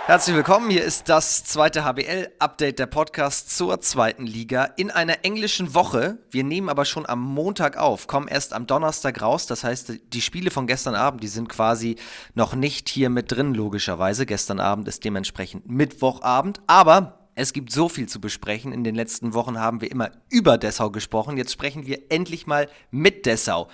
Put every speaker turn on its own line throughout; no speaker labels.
Herzlich willkommen, hier ist das zweite HBL-Update, der Podcast zur zweiten Liga in einer englischen Woche. Wir nehmen aber schon am Montag auf, kommen erst am Donnerstag raus. Das heißt, die Spiele von gestern Abend, die sind quasi noch nicht hier mit drin, logischerweise. Gestern Abend ist dementsprechend Mittwochabend, aber es gibt so viel zu besprechen. In den letzten Wochen haben wir immer über Dessau gesprochen. Jetzt sprechen wir endlich mal mit Dessau.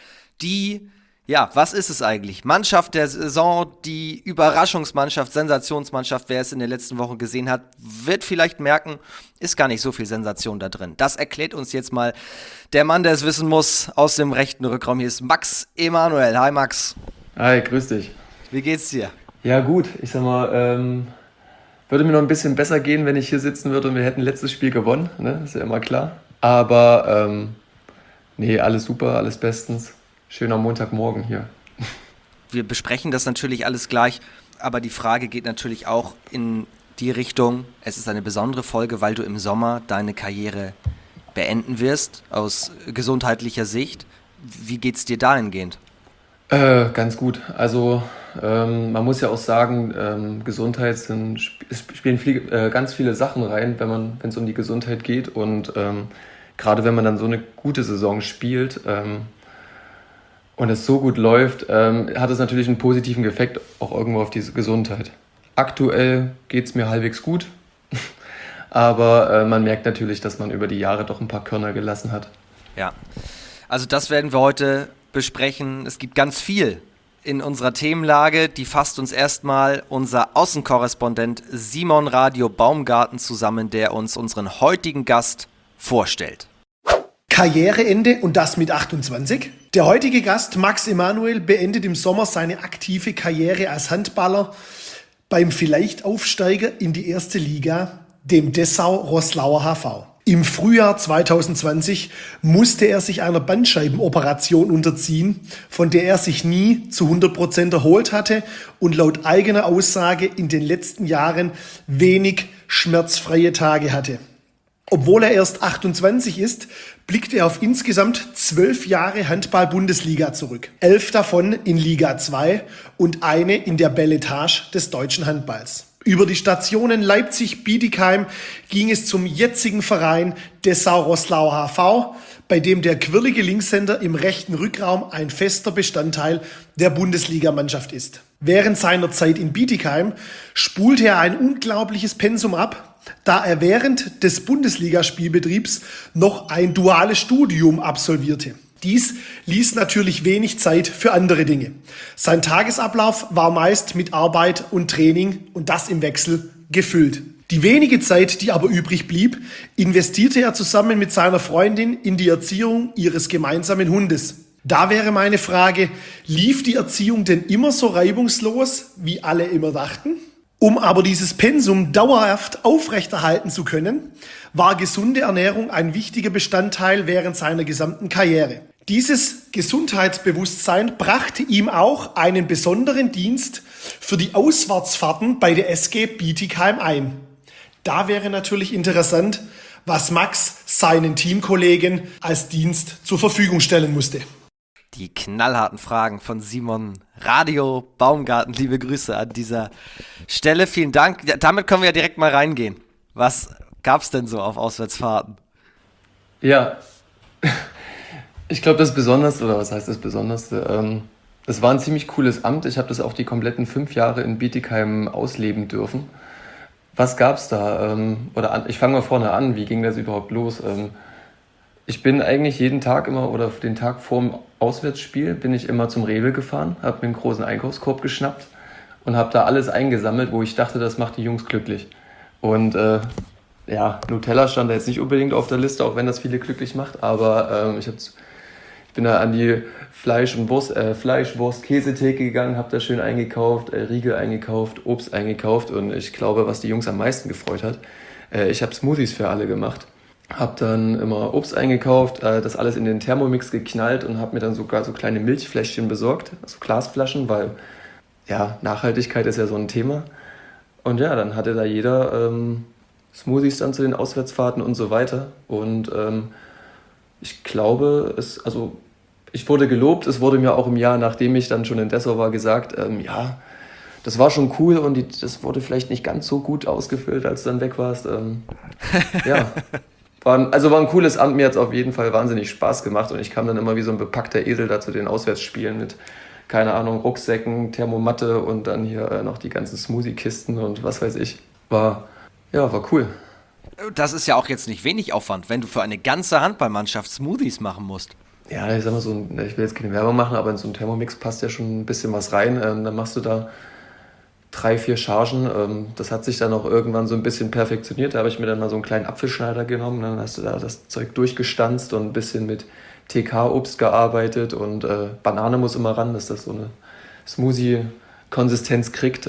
Was ist es eigentlich? Mannschaft der Saison, die Überraschungsmannschaft, Sensationsmannschaft, wer es in den letzten Wochen gesehen hat, wird vielleicht merken, ist gar nicht so viel Sensation da drin. Das erklärt uns jetzt mal der Mann, der es wissen muss, aus dem rechten Rückraum. Hier ist Max Emanuel. Hi Max.
Hi, grüß dich.
Wie geht's dir?
Ja gut, ich sag mal, würde mir noch ein bisschen besser gehen, wenn ich hier sitzen würde und wir hätten letztes Spiel gewonnen, ne? Ist ja immer klar. Aber alles super, alles bestens. Schöner Montagmorgen hier.
Wir besprechen das natürlich alles gleich, aber die Frage geht natürlich auch in die Richtung, es ist eine besondere Folge, weil du im Sommer deine Karriere beenden wirst, aus gesundheitlicher Sicht. Wie geht's dir dahingehend?
Ganz gut. Also man muss ja auch sagen, Gesundheit spielen ganz viele Sachen rein, wenn es um die Gesundheit geht. Und gerade wenn man dann so eine gute Saison spielt, und es so gut läuft, hat es natürlich einen positiven Effekt auch irgendwo auf die Gesundheit. Aktuell geht es mir halbwegs gut, aber man merkt natürlich, dass man über die Jahre doch ein paar Körner gelassen hat.
Ja, also das werden wir heute besprechen. Es gibt ganz viel in unserer Themenlage, die fasst uns erstmal unser Außenkorrespondent Simon Radio Baumgarten zusammen, der uns unseren heutigen Gast vorstellt.
Karriereende und das mit 28. Der heutige Gast Max Emanuel beendet im Sommer seine aktive Karriere als Handballer beim vielleicht Aufsteiger in die erste Liga, dem Dessau-Roßlauer HV. Im Frühjahr 2020 musste er sich einer Bandscheibenoperation unterziehen, von der er sich nie zu 100% erholt hatte und laut eigener Aussage in den letzten Jahren wenig schmerzfreie Tage hatte. Obwohl er erst 28 ist, blickt er auf insgesamt 12 Jahre Handball-Bundesliga zurück. 11 davon in Liga 2 und eine in der Beletage des deutschen Handballs. Über die Stationen Leipzig-Bietigheim ging es zum jetzigen Verein Dessau-Roßlauer HV, bei dem der quirlige Linkshänder im rechten Rückraum ein fester Bestandteil der Bundesligamannschaft ist. Während seiner Zeit in Bietigheim spulte er ein unglaubliches Pensum ab, da er während des Bundesligaspielbetriebs noch ein duales Studium absolvierte. Dies ließ natürlich wenig Zeit für andere Dinge. Sein Tagesablauf war meist mit Arbeit und Training und das im Wechsel gefüllt. Die wenige Zeit, die aber übrig blieb, investierte er zusammen mit seiner Freundin in die Erziehung ihres gemeinsamen Hundes. Da wäre meine Frage, lief die Erziehung denn immer so reibungslos, wie alle immer dachten? Um aber dieses Pensum dauerhaft aufrechterhalten zu können, war gesunde Ernährung ein wichtiger Bestandteil während seiner gesamten Karriere. Dieses Gesundheitsbewusstsein brachte ihm auch einen besonderen Dienst für die Auswärtsfahrten bei der SG Bietigheim ein. Da wäre natürlich interessant, was Max seinen Teamkollegen als Dienst zur Verfügung stellen musste.
Die knallharten Fragen von Simon Radio Baumgarten. Liebe Grüße an dieser Stelle. Vielen Dank. Ja, damit können wir ja direkt mal reingehen. Was gab's denn so auf Auswärtsfahrten?
Ja, ich glaube, das Besonderste, oder was heißt das Besonderste? Es war ein ziemlich cooles Amt. Ich habe das auch die kompletten 5 Jahre in Bietigheim ausleben dürfen. Was gab's da? Ich fange mal vorne an. Wie ging das überhaupt los? Ich bin eigentlich jeden Tag immer oder den Tag vorm Auswärtsspiel bin ich immer zum Rewe gefahren, habe mir einen großen Einkaufskorb geschnappt und habe da alles eingesammelt, wo ich dachte, das macht die Jungs glücklich. Und Nutella stand da jetzt nicht unbedingt auf der Liste, auch wenn das viele glücklich macht, aber ich bin da an die Fleisch-Wurst-Käsetheke gegangen, habe da schön eingekauft, Riegel eingekauft, Obst eingekauft und ich glaube, was die Jungs am meisten gefreut hat, ich habe Smoothies für alle gemacht. Habe dann immer Obst eingekauft, das alles in den Thermomix geknallt und habe mir dann sogar so kleine Milchfläschchen besorgt, also Glasflaschen, weil ja, Nachhaltigkeit ist ja so ein Thema. Und ja, dann hatte da jeder Smoothies dann zu den Auswärtsfahrten und so weiter. Und ich glaube, ich wurde gelobt, es wurde mir auch im Jahr, nachdem ich dann schon in Dessau war, gesagt, das war schon cool und das wurde vielleicht nicht ganz so gut ausgefüllt, als du dann weg warst. Ja, war ein cooles Amt, mir hat es auf jeden Fall wahnsinnig Spaß gemacht und ich kam dann immer wie so ein bepackter Esel da zu den Auswärtsspielen mit, keine Ahnung, Rucksäcken, Thermomatte und dann hier noch die ganzen Smoothie-Kisten und was weiß ich. War cool.
Das ist ja auch jetzt nicht wenig Aufwand, wenn du für eine ganze Handballmannschaft Smoothies machen musst.
Ja, ich sag mal ich will jetzt keine Werbung machen, aber in so einen Thermomix passt ja schon ein bisschen was rein. Dann machst du da 3, 4 Chargen. Das hat sich dann auch irgendwann so ein bisschen perfektioniert. Da habe ich mir dann mal so einen kleinen Apfelschneider genommen. Dann hast du da das Zeug durchgestanzt und ein bisschen mit TK-Obst gearbeitet. Und Banane muss immer ran, dass das so eine Smoothie-Konsistenz kriegt.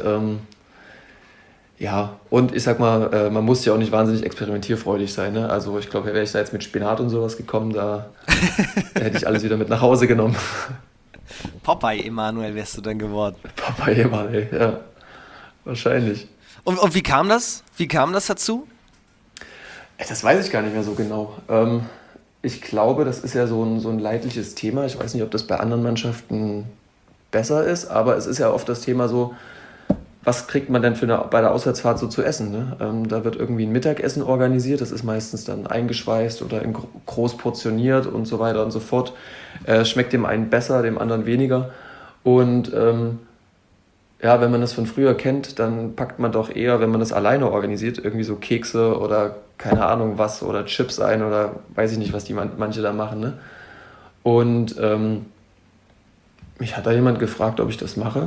Ja, und ich sag mal, man muss ja auch nicht wahnsinnig experimentierfreudig sein. Ne? Also ich glaube, wäre ich da jetzt mit Spinat und sowas gekommen, da hätte ich alles wieder mit nach Hause genommen.
Popeye Emanuel wärst du dann geworden.
Popeye Emanuel, ja. Wahrscheinlich.
Und wie kam das? Wie kam das dazu?
Das weiß ich gar nicht mehr so genau. Ich glaube, das ist ja so ein leidliches Thema. Ich weiß nicht, ob das bei anderen Mannschaften besser ist, aber es ist ja oft das Thema so, was kriegt man denn bei der Auswärtsfahrt so zu essen? Ne? Da wird irgendwie ein Mittagessen organisiert, das ist meistens dann eingeschweißt oder groß portioniert und so weiter und so fort. Schmeckt dem einen besser, dem anderen weniger. Und ja, wenn man das von früher kennt, dann packt man doch eher, wenn man das alleine organisiert, irgendwie so Kekse oder keine Ahnung was oder Chips ein oder weiß ich nicht, was die manche da machen. Ne? Und mich hat da jemand gefragt, ob ich das mache.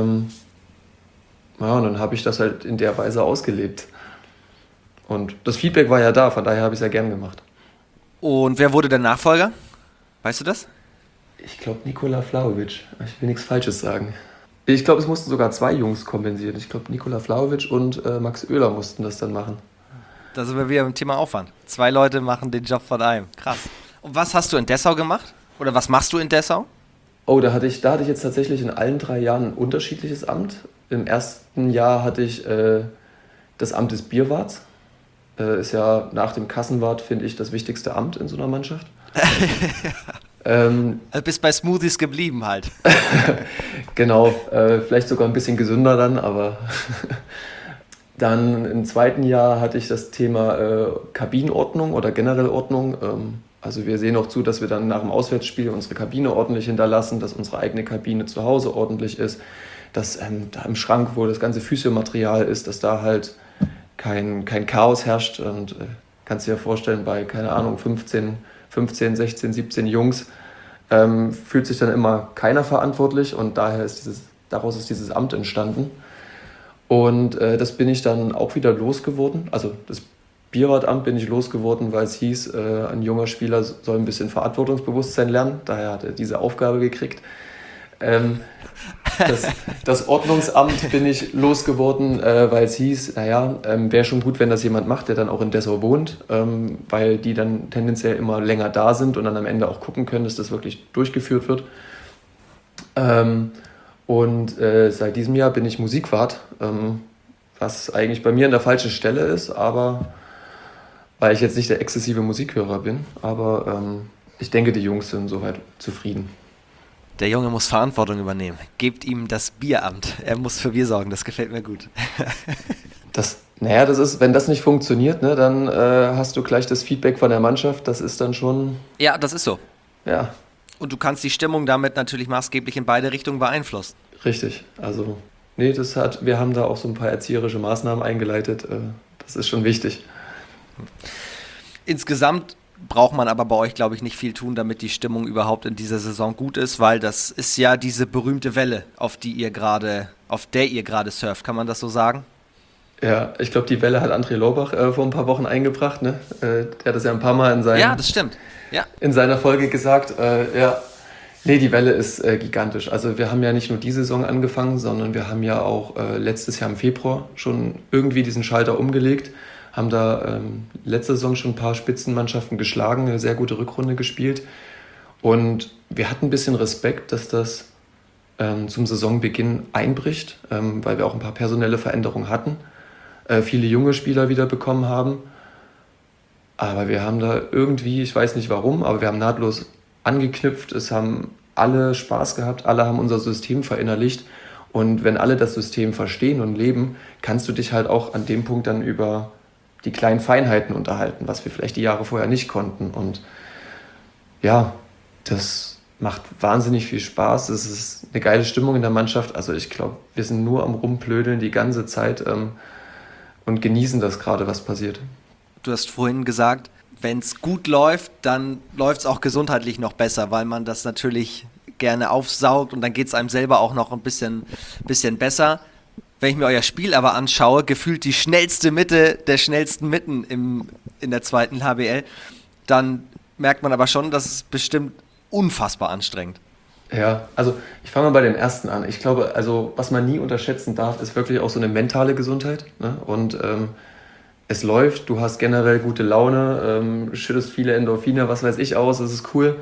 Ja, und dann habe ich das halt in der Weise ausgelebt. Und das Feedback war ja da, von daher habe ich es ja gern gemacht.
Und wer wurde der Nachfolger? Weißt du das?
Ich glaube Nikola Vlahovic. Ich will nichts Falsches sagen. Ich glaube, es mussten sogar 2 Jungs kompensieren. Ich glaube, Nikola Vlahovic und Max Oehler mussten das dann machen.
Da sind wir wieder beim Thema Aufwand. 2 Leute machen den Job von einem. Krass. Und was hast du in Dessau gemacht? Oder was machst du in Dessau?
Oh, da hatte ich jetzt tatsächlich in allen 3 Jahren ein unterschiedliches Amt. Im ersten Jahr hatte ich das Amt des Bierwarts. Ist ja nach dem Kassenwart, finde ich, das wichtigste Amt in so einer Mannschaft.
Also bist bei Smoothies geblieben halt.
Genau, vielleicht sogar ein bisschen gesünder dann, aber dann im zweiten Jahr hatte ich das Thema Kabinenordnung oder generell Ordnung. Also wir sehen auch zu, dass wir dann nach dem Auswärtsspiel unsere Kabine ordentlich hinterlassen, dass unsere eigene Kabine zu Hause ordentlich ist, dass da im Schrank, wo das ganze Physiomaterial ist, dass da halt kein Chaos herrscht. Und kannst dir ja vorstellen, bei, keine Ahnung, 15, 16, 17 Jungs fühlt sich dann immer keiner verantwortlich und daraus ist dieses Amt entstanden. Und das bin ich dann auch wieder losgeworden. Also das Bierwartamt bin ich losgeworden, weil es hieß, ein junger Spieler soll ein bisschen Verantwortungsbewusstsein lernen. Daher hat er diese Aufgabe gekriegt. Das Ordnungsamt bin ich losgeworden, weil es hieß, wäre schon gut, wenn das jemand macht, der dann auch in Dessau wohnt, weil die dann tendenziell immer länger da sind und dann am Ende auch gucken können, dass das wirklich durchgeführt wird. Seit diesem Jahr bin ich Musikwart, was eigentlich bei mir an der falschen Stelle ist, aber weil ich jetzt nicht der exzessive Musikhörer bin, aber ich denke, die Jungs sind soweit zufrieden.
Der Junge muss Verantwortung übernehmen. Gebt ihm das Bieramt. Er muss für Bier sorgen. Das gefällt mir gut.
Das ist, wenn das nicht funktioniert, ne, dann hast du gleich das Feedback von der Mannschaft. Das ist dann schon...
Ja, das ist so.
Ja.
Und du kannst die Stimmung damit natürlich maßgeblich in beide Richtungen beeinflussen.
Richtig. Also, wir haben da auch so ein paar erzieherische Maßnahmen eingeleitet. Das ist schon wichtig.
Insgesamt braucht man aber bei euch, glaube ich, nicht viel tun, damit die Stimmung überhaupt in dieser Saison gut ist, weil das ist ja diese berühmte Welle, auf der ihr gerade surft. Kann man das so sagen?
Ja, ich glaube, die Welle hat André Lorbach vor ein paar Wochen eingebracht. Ne? Der hat das ja ein paar Mal
das stimmt. Ja.
In seiner Folge gesagt. Die Welle ist gigantisch. Also wir haben ja nicht nur die Saison angefangen, sondern wir haben ja auch letztes Jahr im Februar schon irgendwie diesen Schalter umgelegt. Haben da letzte Saison schon ein paar Spitzenmannschaften geschlagen, eine sehr gute Rückrunde gespielt. Und wir hatten ein bisschen Respekt, dass das zum Saisonbeginn einbricht, weil wir auch ein paar personelle Veränderungen hatten. Viele junge Spieler wieder bekommen haben. Aber wir haben da irgendwie, ich weiß nicht warum, aber wir haben nahtlos angeknüpft. Es haben alle Spaß gehabt, alle haben unser System verinnerlicht. Und wenn alle das System verstehen und leben, kannst du dich halt auch an dem Punkt dann über die kleinen Feinheiten unterhalten, was wir vielleicht die Jahre vorher nicht konnten. Und ja, das macht wahnsinnig viel Spaß. Es ist eine geile Stimmung in der Mannschaft. Also ich glaube, wir sind nur am Rumplödeln die ganze Zeit und genießen das gerade, was passiert.
Du hast vorhin gesagt, wenn es gut läuft, dann läuft es auch gesundheitlich noch besser, weil man das natürlich gerne aufsaugt und dann geht es einem selber auch noch ein bisschen besser. Wenn ich mir euer Spiel aber anschaue, gefühlt die schnellste Mitte der schnellsten Mitten in der zweiten HBL, dann merkt man aber schon, dass es bestimmt unfassbar anstrengend.
Ja, also ich fange mal bei dem ersten an. Ich glaube, also was man nie unterschätzen darf, ist wirklich auch so eine mentale Gesundheit. Ne? Und es läuft, du hast generell gute Laune, schüttest viele Endorphine, was weiß ich aus, das ist cool.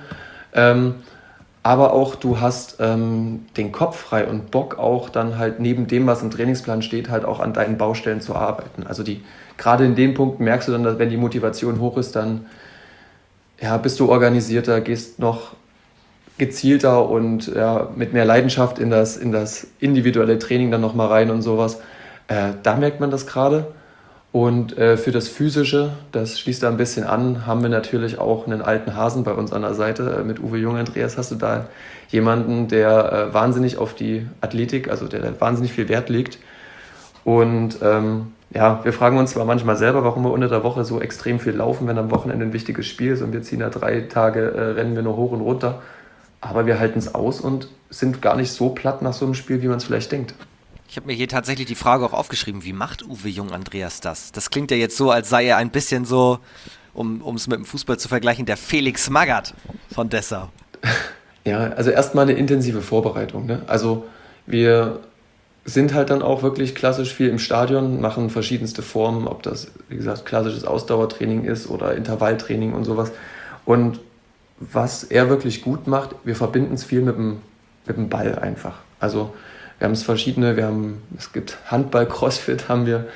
Aber auch du hast den Kopf frei und Bock auch dann halt neben dem, was im Trainingsplan steht, halt auch an deinen Baustellen zu arbeiten. Also gerade in dem Punkt merkst du dann, dass wenn die Motivation hoch ist, dann ja, bist du organisierter, gehst noch gezielter und ja, mit mehr Leidenschaft in das individuelle Training dann nochmal rein und sowas. Da merkt man das gerade. Und für das Physische, das schließt da ein bisschen an, haben wir natürlich auch einen alten Hasen bei uns an der Seite. Mit Uwe Jung, Andreas, hast du da jemanden, der wahnsinnig auf die Athletik, also der wahnsinnig viel Wert legt. Und ja, wir fragen uns zwar manchmal selber, warum wir unter der Woche so extrem viel laufen, wenn am Wochenende ein wichtiges Spiel ist und wir ziehen da 3 Tage, rennen wir nur hoch und runter. Aber wir halten es aus und sind gar nicht so platt nach so einem Spiel, wie man es vielleicht denkt.
Ich habe mir hier tatsächlich die Frage auch aufgeschrieben, wie macht Uwe Jung Andreas das? Das klingt ja jetzt so, als sei er ein bisschen so, um es mit dem Fußball zu vergleichen, der Felix Magath von Dessau.
Ja, also erstmal eine intensive Vorbereitung. Ne? Also wir sind halt dann auch wirklich klassisch viel im Stadion, machen verschiedenste Formen, ob das, wie gesagt, klassisches Ausdauertraining ist oder Intervalltraining und sowas. Und was er wirklich gut macht, wir verbinden es viel mit dem Ball einfach. Also wir haben es verschiedene, es gibt Handball, Crossfit haben wir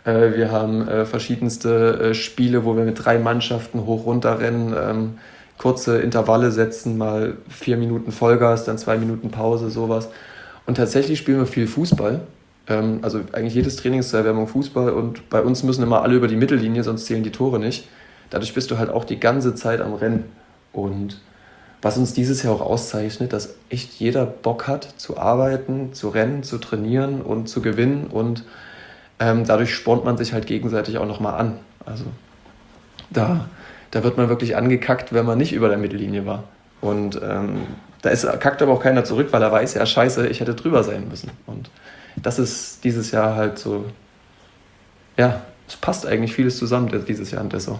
haben verschiedenste Spiele, wo wir mit 3 Mannschaften hoch runter rennen, kurze Intervalle setzen, mal 4 Minuten Vollgas, dann 2 Minuten Pause, sowas. Und tatsächlich spielen wir viel Fußball. Also eigentlich jedes Training ist zur Erwärmung Fußball und bei uns müssen immer alle über die Mittellinie, sonst zählen die Tore nicht. Dadurch bist du halt auch die ganze Zeit am Rennen. Und was uns dieses Jahr auch auszeichnet, dass echt jeder Bock hat zu arbeiten, zu rennen, zu trainieren und zu gewinnen und dadurch spornt man sich halt gegenseitig auch nochmal an. Also da wird man wirklich angekackt, wenn man nicht über der Mittellinie war. Und kackt aber auch keiner zurück, weil er weiß, ja scheiße, ich hätte drüber sein müssen. Und das ist dieses Jahr halt so, ja, es passt eigentlich vieles zusammen dieses Jahr in Dessau.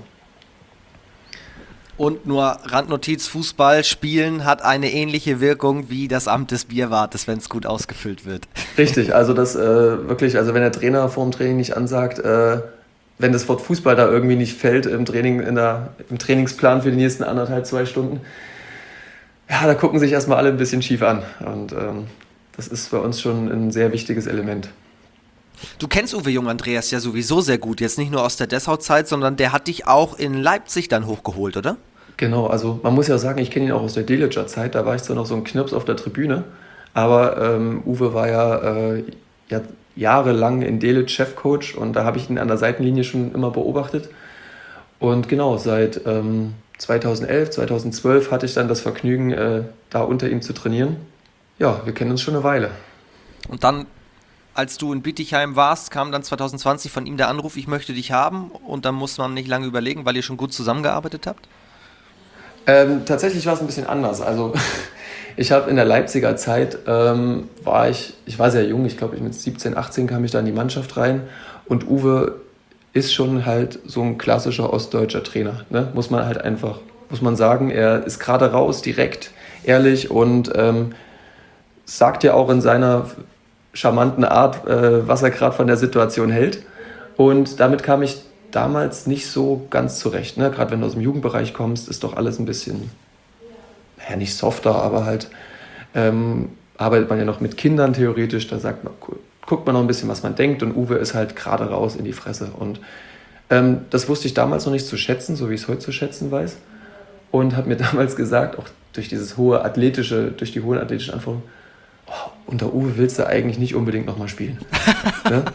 Und nur Randnotiz, Fußball spielen hat eine ähnliche Wirkung wie das Amt des Bierwartes, wenn es gut ausgefüllt wird.
Richtig, also das wirklich, also wenn der Trainer vor dem Training nicht ansagt, wenn das Wort Fußball da irgendwie nicht fällt im Training, im Trainingsplan für die nächsten 1,5-2 Stunden, ja, da gucken sich erstmal alle ein bisschen schief an. Und das ist bei uns schon ein sehr wichtiges Element.
Du kennst Uwe Jung Andreas ja sowieso sehr gut, jetzt nicht nur aus der Dessau-Zeit, sondern der hat dich auch in Leipzig dann hochgeholt, oder?
Genau, also man muss ja sagen, ich kenne ihn auch aus der Delitzscher-Zeit, da war ich zwar noch so ein Knirps auf der Tribüne, aber Uwe war ja jahrelang in Delitzsch Chefcoach und da habe ich ihn an der Seitenlinie schon immer beobachtet. Und genau, seit 2011, 2012 hatte ich dann das Vergnügen, da unter ihm zu trainieren. Ja, wir kennen uns schon eine Weile.
Und dann, als du in Bietigheim warst, kam dann 2020 von ihm der Anruf, ich möchte dich haben, und dann muss man nicht lange überlegen, weil ihr schon gut zusammengearbeitet habt?
Tatsächlich war es ein bisschen anders. Also ich habe in der Leipziger Zeit, ich war sehr jung, ich glaube mit 17, 18 kam ich da in die Mannschaft rein und Uwe ist schon halt so ein klassischer ostdeutscher Trainer, ne? Muss man sagen, er ist gerade raus, direkt, ehrlich und sagt ja auch in seiner charmanten Art, was er gerade von der Situation hält. Und damit kam ich damals nicht so ganz zurecht. Ne? Gerade wenn du aus dem Jugendbereich kommst, ist doch alles ein bisschen, naja, nicht softer, aber halt arbeitet man ja noch mit Kindern theoretisch. Da guckt man noch ein bisschen, was man denkt. Und Uwe ist halt gerade raus in die Fresse. Und das wusste ich damals noch nicht zu schätzen, so wie ich es heute zu schätzen weiß. Und habe mir damals gesagt, auch durch die hohen athletischen Anforderungen, unter Uwe willst du eigentlich nicht unbedingt nochmal spielen. Ne?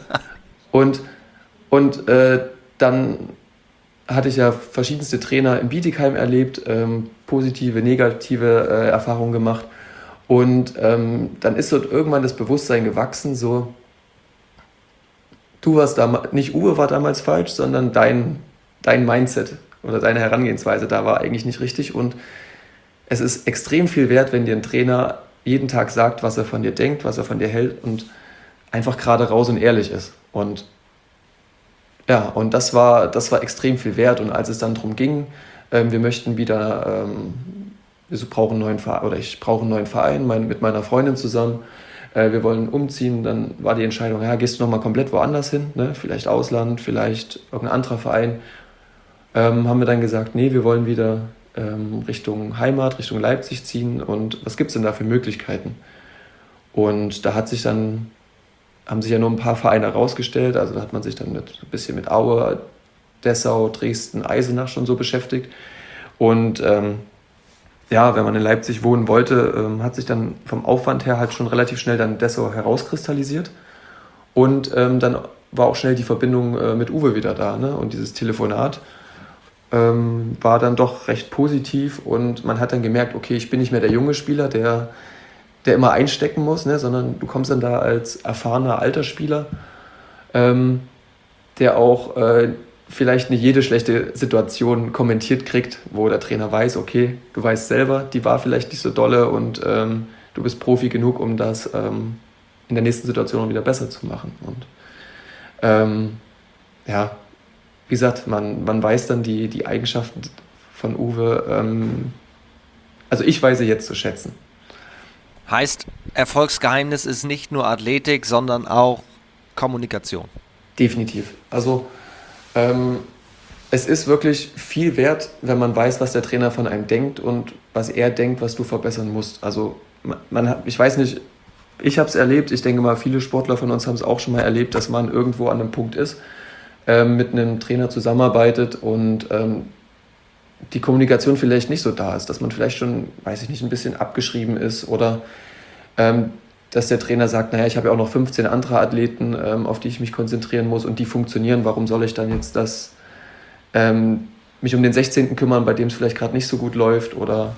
Und dann hatte ich ja verschiedenste Trainer in Bietigheim erlebt, positive, negative Erfahrungen gemacht. Und dann ist dort irgendwann das Bewusstsein gewachsen, so, du warst damals, nicht Uwe war damals falsch, sondern dein Mindset oder deine Herangehensweise da war eigentlich nicht richtig. Und es ist extrem viel wert, wenn dir ein Trainer jeden Tag sagt, was er von dir denkt, was er von dir hält und einfach gerade raus und ehrlich ist. Und ja, und das war extrem viel wert. Und als es dann darum ging, wir möchten wieder, wir brauchen einen neuen Verein, oder ich brauche einen neuen Verein mit meiner Freundin zusammen, wir wollen umziehen, dann war die Entscheidung, ja, gehst du nochmal komplett woanders hin, ne? Vielleicht Ausland, vielleicht irgendein anderer Verein. Haben wir dann gesagt, nee, wir wollen wieder Richtung Heimat, Richtung Leipzig ziehen und was gibt es denn da für Möglichkeiten? Und da haben sich ja nur ein paar Vereine herausgestellt, also da hat man sich dann ein bisschen mit Aue, Dessau, Dresden, Eisenach schon so beschäftigt. Und ja, wenn man in Leipzig wohnen wollte, hat sich dann vom Aufwand her halt schon relativ schnell dann Dessau herauskristallisiert. Und dann war auch schnell die Verbindung mit Uwe wieder da, ne? Und dieses Telefonat war dann doch recht positiv und man hat dann gemerkt, okay, ich bin nicht mehr der junge Spieler, der immer einstecken muss, ne? Sondern du kommst dann da als erfahrener alter Spieler, der auch vielleicht nicht jede schlechte Situation kommentiert kriegt, wo der Trainer weiß, okay, du weißt selber, die war vielleicht nicht so dolle und du bist Profi genug, um das in der nächsten Situation wieder besser zu machen. Und ja, wie gesagt, man weiß dann die Eigenschaften von Uwe, also ich weiß sie jetzt zu schätzen.
Heißt, Erfolgsgeheimnis ist nicht nur Athletik, sondern auch Kommunikation.
Definitiv. Also es ist wirklich viel wert, wenn man weiß, was der Trainer von einem denkt und was er denkt, was du verbessern musst. Also ich weiß nicht, ich habe es erlebt, ich denke mal, viele Sportler von uns haben es auch schon mal erlebt, dass man irgendwo an einem Punkt ist, mit einem Trainer zusammenarbeitet und die Kommunikation vielleicht nicht so da ist, dass man vielleicht schon, weiß ich nicht, ein bisschen abgeschrieben ist oder dass der Trainer sagt, naja, ich habe ja auch noch 15 andere Athleten, auf die ich mich konzentrieren muss und die funktionieren, warum soll ich dann jetzt mich um den 16. kümmern, bei dem es vielleicht gerade nicht so gut läuft oder.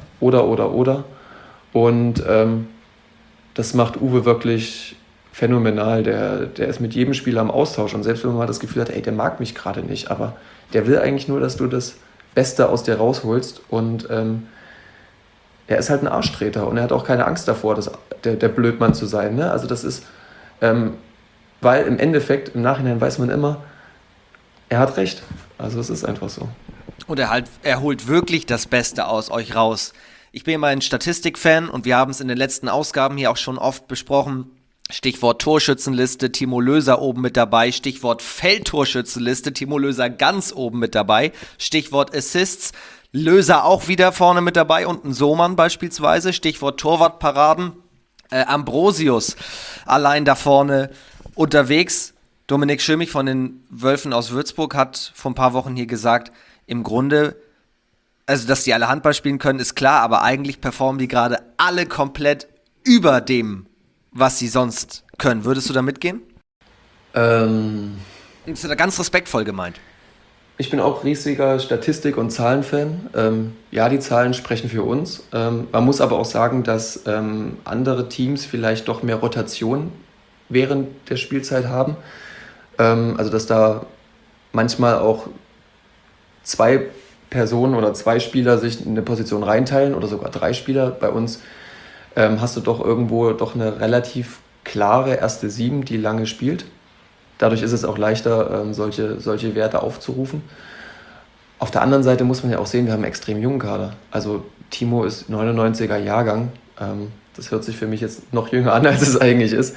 Und das macht Uwe wirklich phänomenal, der ist mit jedem Spieler im Austausch und selbst wenn man mal das Gefühl hat, ey, der mag mich gerade nicht, aber der will eigentlich nur, dass du das Beste aus dir rausholst und er ist halt ein Arschtreter und er hat auch keine Angst davor, der Blödmann zu sein. Ne? Also das ist, weil im Endeffekt, im Nachhinein weiß man immer, er hat recht. Also es ist einfach so.
Und er holt wirklich das Beste aus euch raus. Ich bin immer ein Statistikfan und wir haben es in den letzten Ausgaben hier auch schon oft besprochen. Stichwort Torschützenliste, Timo Löser oben mit dabei. Stichwort Feldtorschützenliste, Timo Löser ganz oben mit dabei. Stichwort Assists, Löser auch wieder vorne mit dabei und ein Sohmann beispielsweise. Stichwort Torwartparaden, Ambrosius allein da vorne unterwegs. Dominik Schömich von den Wölfen aus Würzburg hat vor ein paar Wochen hier gesagt, im Grunde, also dass die alle Handball spielen können, ist klar, aber eigentlich performen die gerade alle komplett über dem, was sie sonst können. Würdest du da mitgehen? Das ist ja ganz respektvoll gemeint.
Ich bin auch riesiger Statistik- und Zahlenfan. Ja, die Zahlen sprechen für uns. Man muss aber auch sagen, dass andere Teams vielleicht doch mehr Rotation während der Spielzeit haben. Also dass da manchmal auch 2 Personen oder 2 Spieler sich in eine Position reinteilen oder sogar 3 Spieler. Bei uns hast du doch irgendwo doch eine relativ klare erste 7, die lange spielt. Dadurch ist es auch leichter, solche Werte aufzurufen. Auf der anderen Seite muss man ja auch sehen, wir haben einen extrem jungen Kader. Also Timo ist 99er Jahrgang. Das hört sich für mich jetzt noch jünger an, als es eigentlich ist.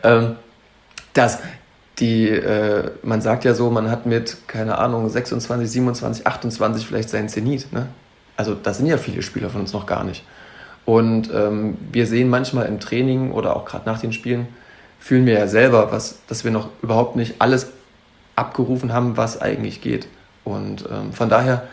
Man sagt ja so, man hat mit, keine Ahnung, 26, 27, 28 vielleicht seinen Zenit. Ne? Also das sind ja viele Spieler von uns noch gar nicht. Und wir sehen manchmal im Training oder auch gerade nach den Spielen, fühlen wir ja selber, dass wir noch überhaupt nicht alles abgerufen haben, was eigentlich geht. Und von daher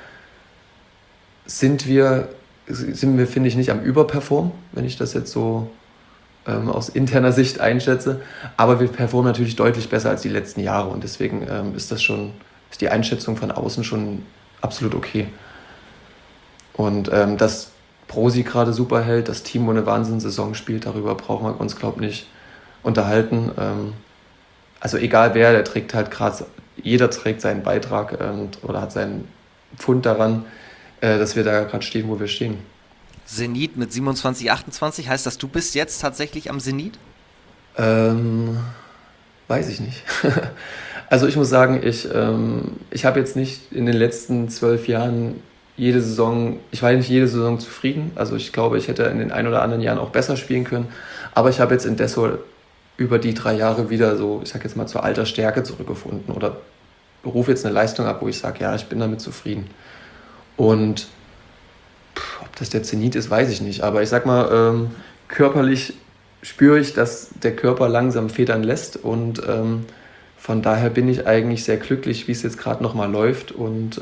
sind wir, finde ich, nicht am Überperform, wenn ich das jetzt so aus interner Sicht einschätze. Aber wir performen natürlich deutlich besser als die letzten Jahre und deswegen ist die Einschätzung von außen schon absolut okay. Und dass Brosi gerade super hält, das Team eine Wahnsinnssaison spielt, darüber brauchen wir uns, glaube ich, nicht unterhalten. Also egal wer, der trägt halt gerade, jeder trägt seinen Beitrag oder hat seinen Pfund daran, dass wir da gerade stehen, wo wir stehen.
Zenit mit 27, 28, heißt das, du bist jetzt tatsächlich am Zenit?
Weiß ich nicht. Also ich muss sagen, ich habe jetzt nicht in den letzten 12 Jahren ich war nicht jede Saison zufrieden. Also ich glaube, ich hätte in den ein oder anderen Jahren auch besser spielen können. Aber ich habe jetzt in Dessau über die 3 Jahre wieder so, ich sag jetzt mal, zur alter Stärke zurückgefunden oder rufe jetzt eine Leistung ab, wo ich sage, ja, ich bin damit zufrieden. Und ob das der Zenit ist, weiß ich nicht. Aber ich sag mal, körperlich spüre ich, dass der Körper langsam federn lässt und von daher bin ich eigentlich sehr glücklich, wie es jetzt gerade nochmal läuft und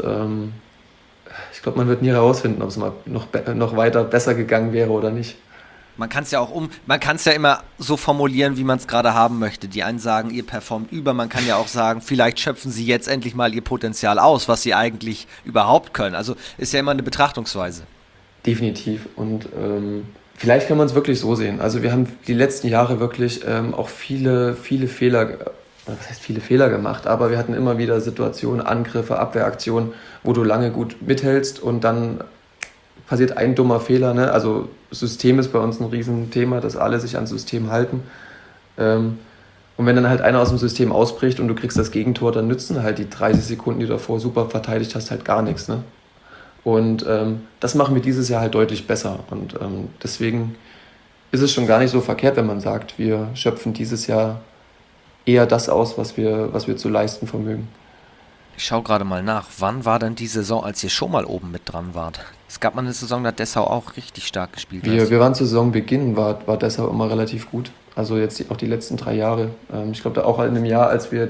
ich glaube, man wird nie herausfinden, ob es mal noch weiter besser gegangen wäre oder nicht.
Man kann es ja immer so formulieren, wie man es gerade haben möchte. Die einen sagen, ihr performt über, man kann ja auch sagen, vielleicht schöpfen sie jetzt endlich mal ihr Potenzial aus, was sie eigentlich überhaupt können. Also ist ja immer eine Betrachtungsweise.
Definitiv und vielleicht kann man es wirklich so sehen. Also wir haben die letzten Jahre wirklich auch viele Fehler, was heißt viele Fehler gemacht, aber wir hatten immer wieder Situationen, Angriffe, Abwehraktionen, wo du lange gut mithältst und dann passiert ein dummer Fehler. Ne? Also System ist bei uns ein Riesenthema, dass alle sich ans System halten. Und wenn dann halt einer aus dem System ausbricht und du kriegst das Gegentor, dann nützen halt die 30 Sekunden, die du davor super verteidigt hast, halt gar nichts. Ne? Und das machen wir dieses Jahr halt deutlich besser. Und deswegen ist es schon gar nicht so verkehrt, wenn man sagt, wir schöpfen dieses Jahr eher das aus, was wir zu leisten vermögen.
Ich schaue gerade mal nach. Wann war denn die Saison, als ihr schon mal oben mit dran wart? Es gab mal eine Saison, da hat Dessau auch richtig stark gespielt.
Wir waren zu Saisonbeginn, war Dessau immer relativ gut. Also jetzt auch die letzten 3 Jahre. Ich glaube, da auch in einem Jahr, als wir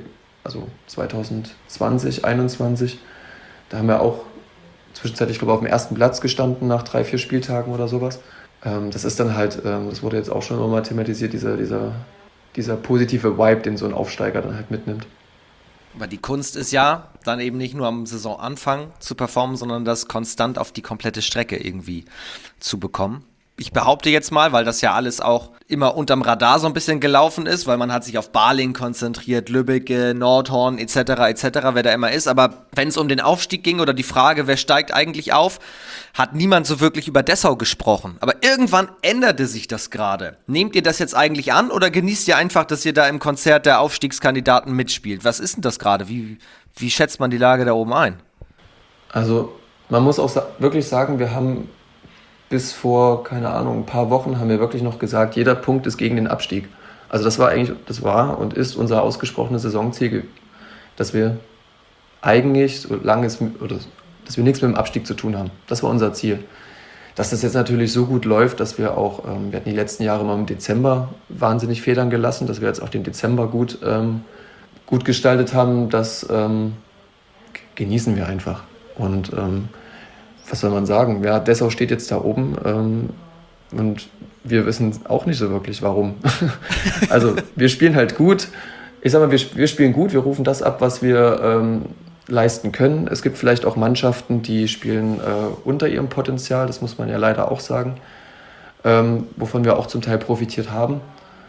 2020, 2021, da haben wir auch zwischenzeitlich, glaube ich, auf dem ersten Platz gestanden nach 3-4 Spieltagen oder sowas. Das ist dann halt, das wurde jetzt auch schon immer thematisiert, dieser positive Vibe, den so ein Aufsteiger dann halt mitnimmt.
Aber die Kunst ist ja, dann eben nicht nur am Saisonanfang zu performen, sondern das konstant auf die komplette Strecke irgendwie zu bekommen. Ich behaupte jetzt mal, weil das ja alles auch immer unterm Radar so ein bisschen gelaufen ist, weil man hat sich auf Baling konzentriert, Lübbecke, Nordhorn etc., wer da immer ist. Aber wenn es um den Aufstieg ging oder die Frage, wer steigt eigentlich auf, hat niemand so wirklich über Dessau gesprochen. Aber irgendwann änderte sich das gerade. Nehmt ihr das jetzt eigentlich an oder genießt ihr einfach, dass ihr da im Konzert der Aufstiegskandidaten mitspielt? Was ist denn das gerade? Wie schätzt man die Lage da oben ein?
Also man muss auch wirklich sagen, wir haben bis vor, keine Ahnung, ein paar Wochen haben wir wirklich noch gesagt, jeder Punkt ist gegen den Abstieg. Also das war und ist unser ausgesprochenes Saisonziel, dass wir eigentlich, dass wir nichts mit dem Abstieg zu tun haben. Das war unser Ziel. Dass das jetzt natürlich so gut läuft, dass wir auch, wir hatten die letzten Jahre mal im Dezember wahnsinnig federn gelassen, dass wir jetzt auch den Dezember gut gestaltet haben, das genießen wir einfach. Und was soll man sagen? Ja, Dessau steht jetzt da oben und wir wissen auch nicht so wirklich, warum. Also wir spielen halt gut. Ich sag mal, wir spielen gut, wir rufen das ab, was wir leisten können. Es gibt vielleicht auch Mannschaften, die spielen unter ihrem Potenzial, das muss man ja leider auch sagen, wovon wir auch zum Teil profitiert haben.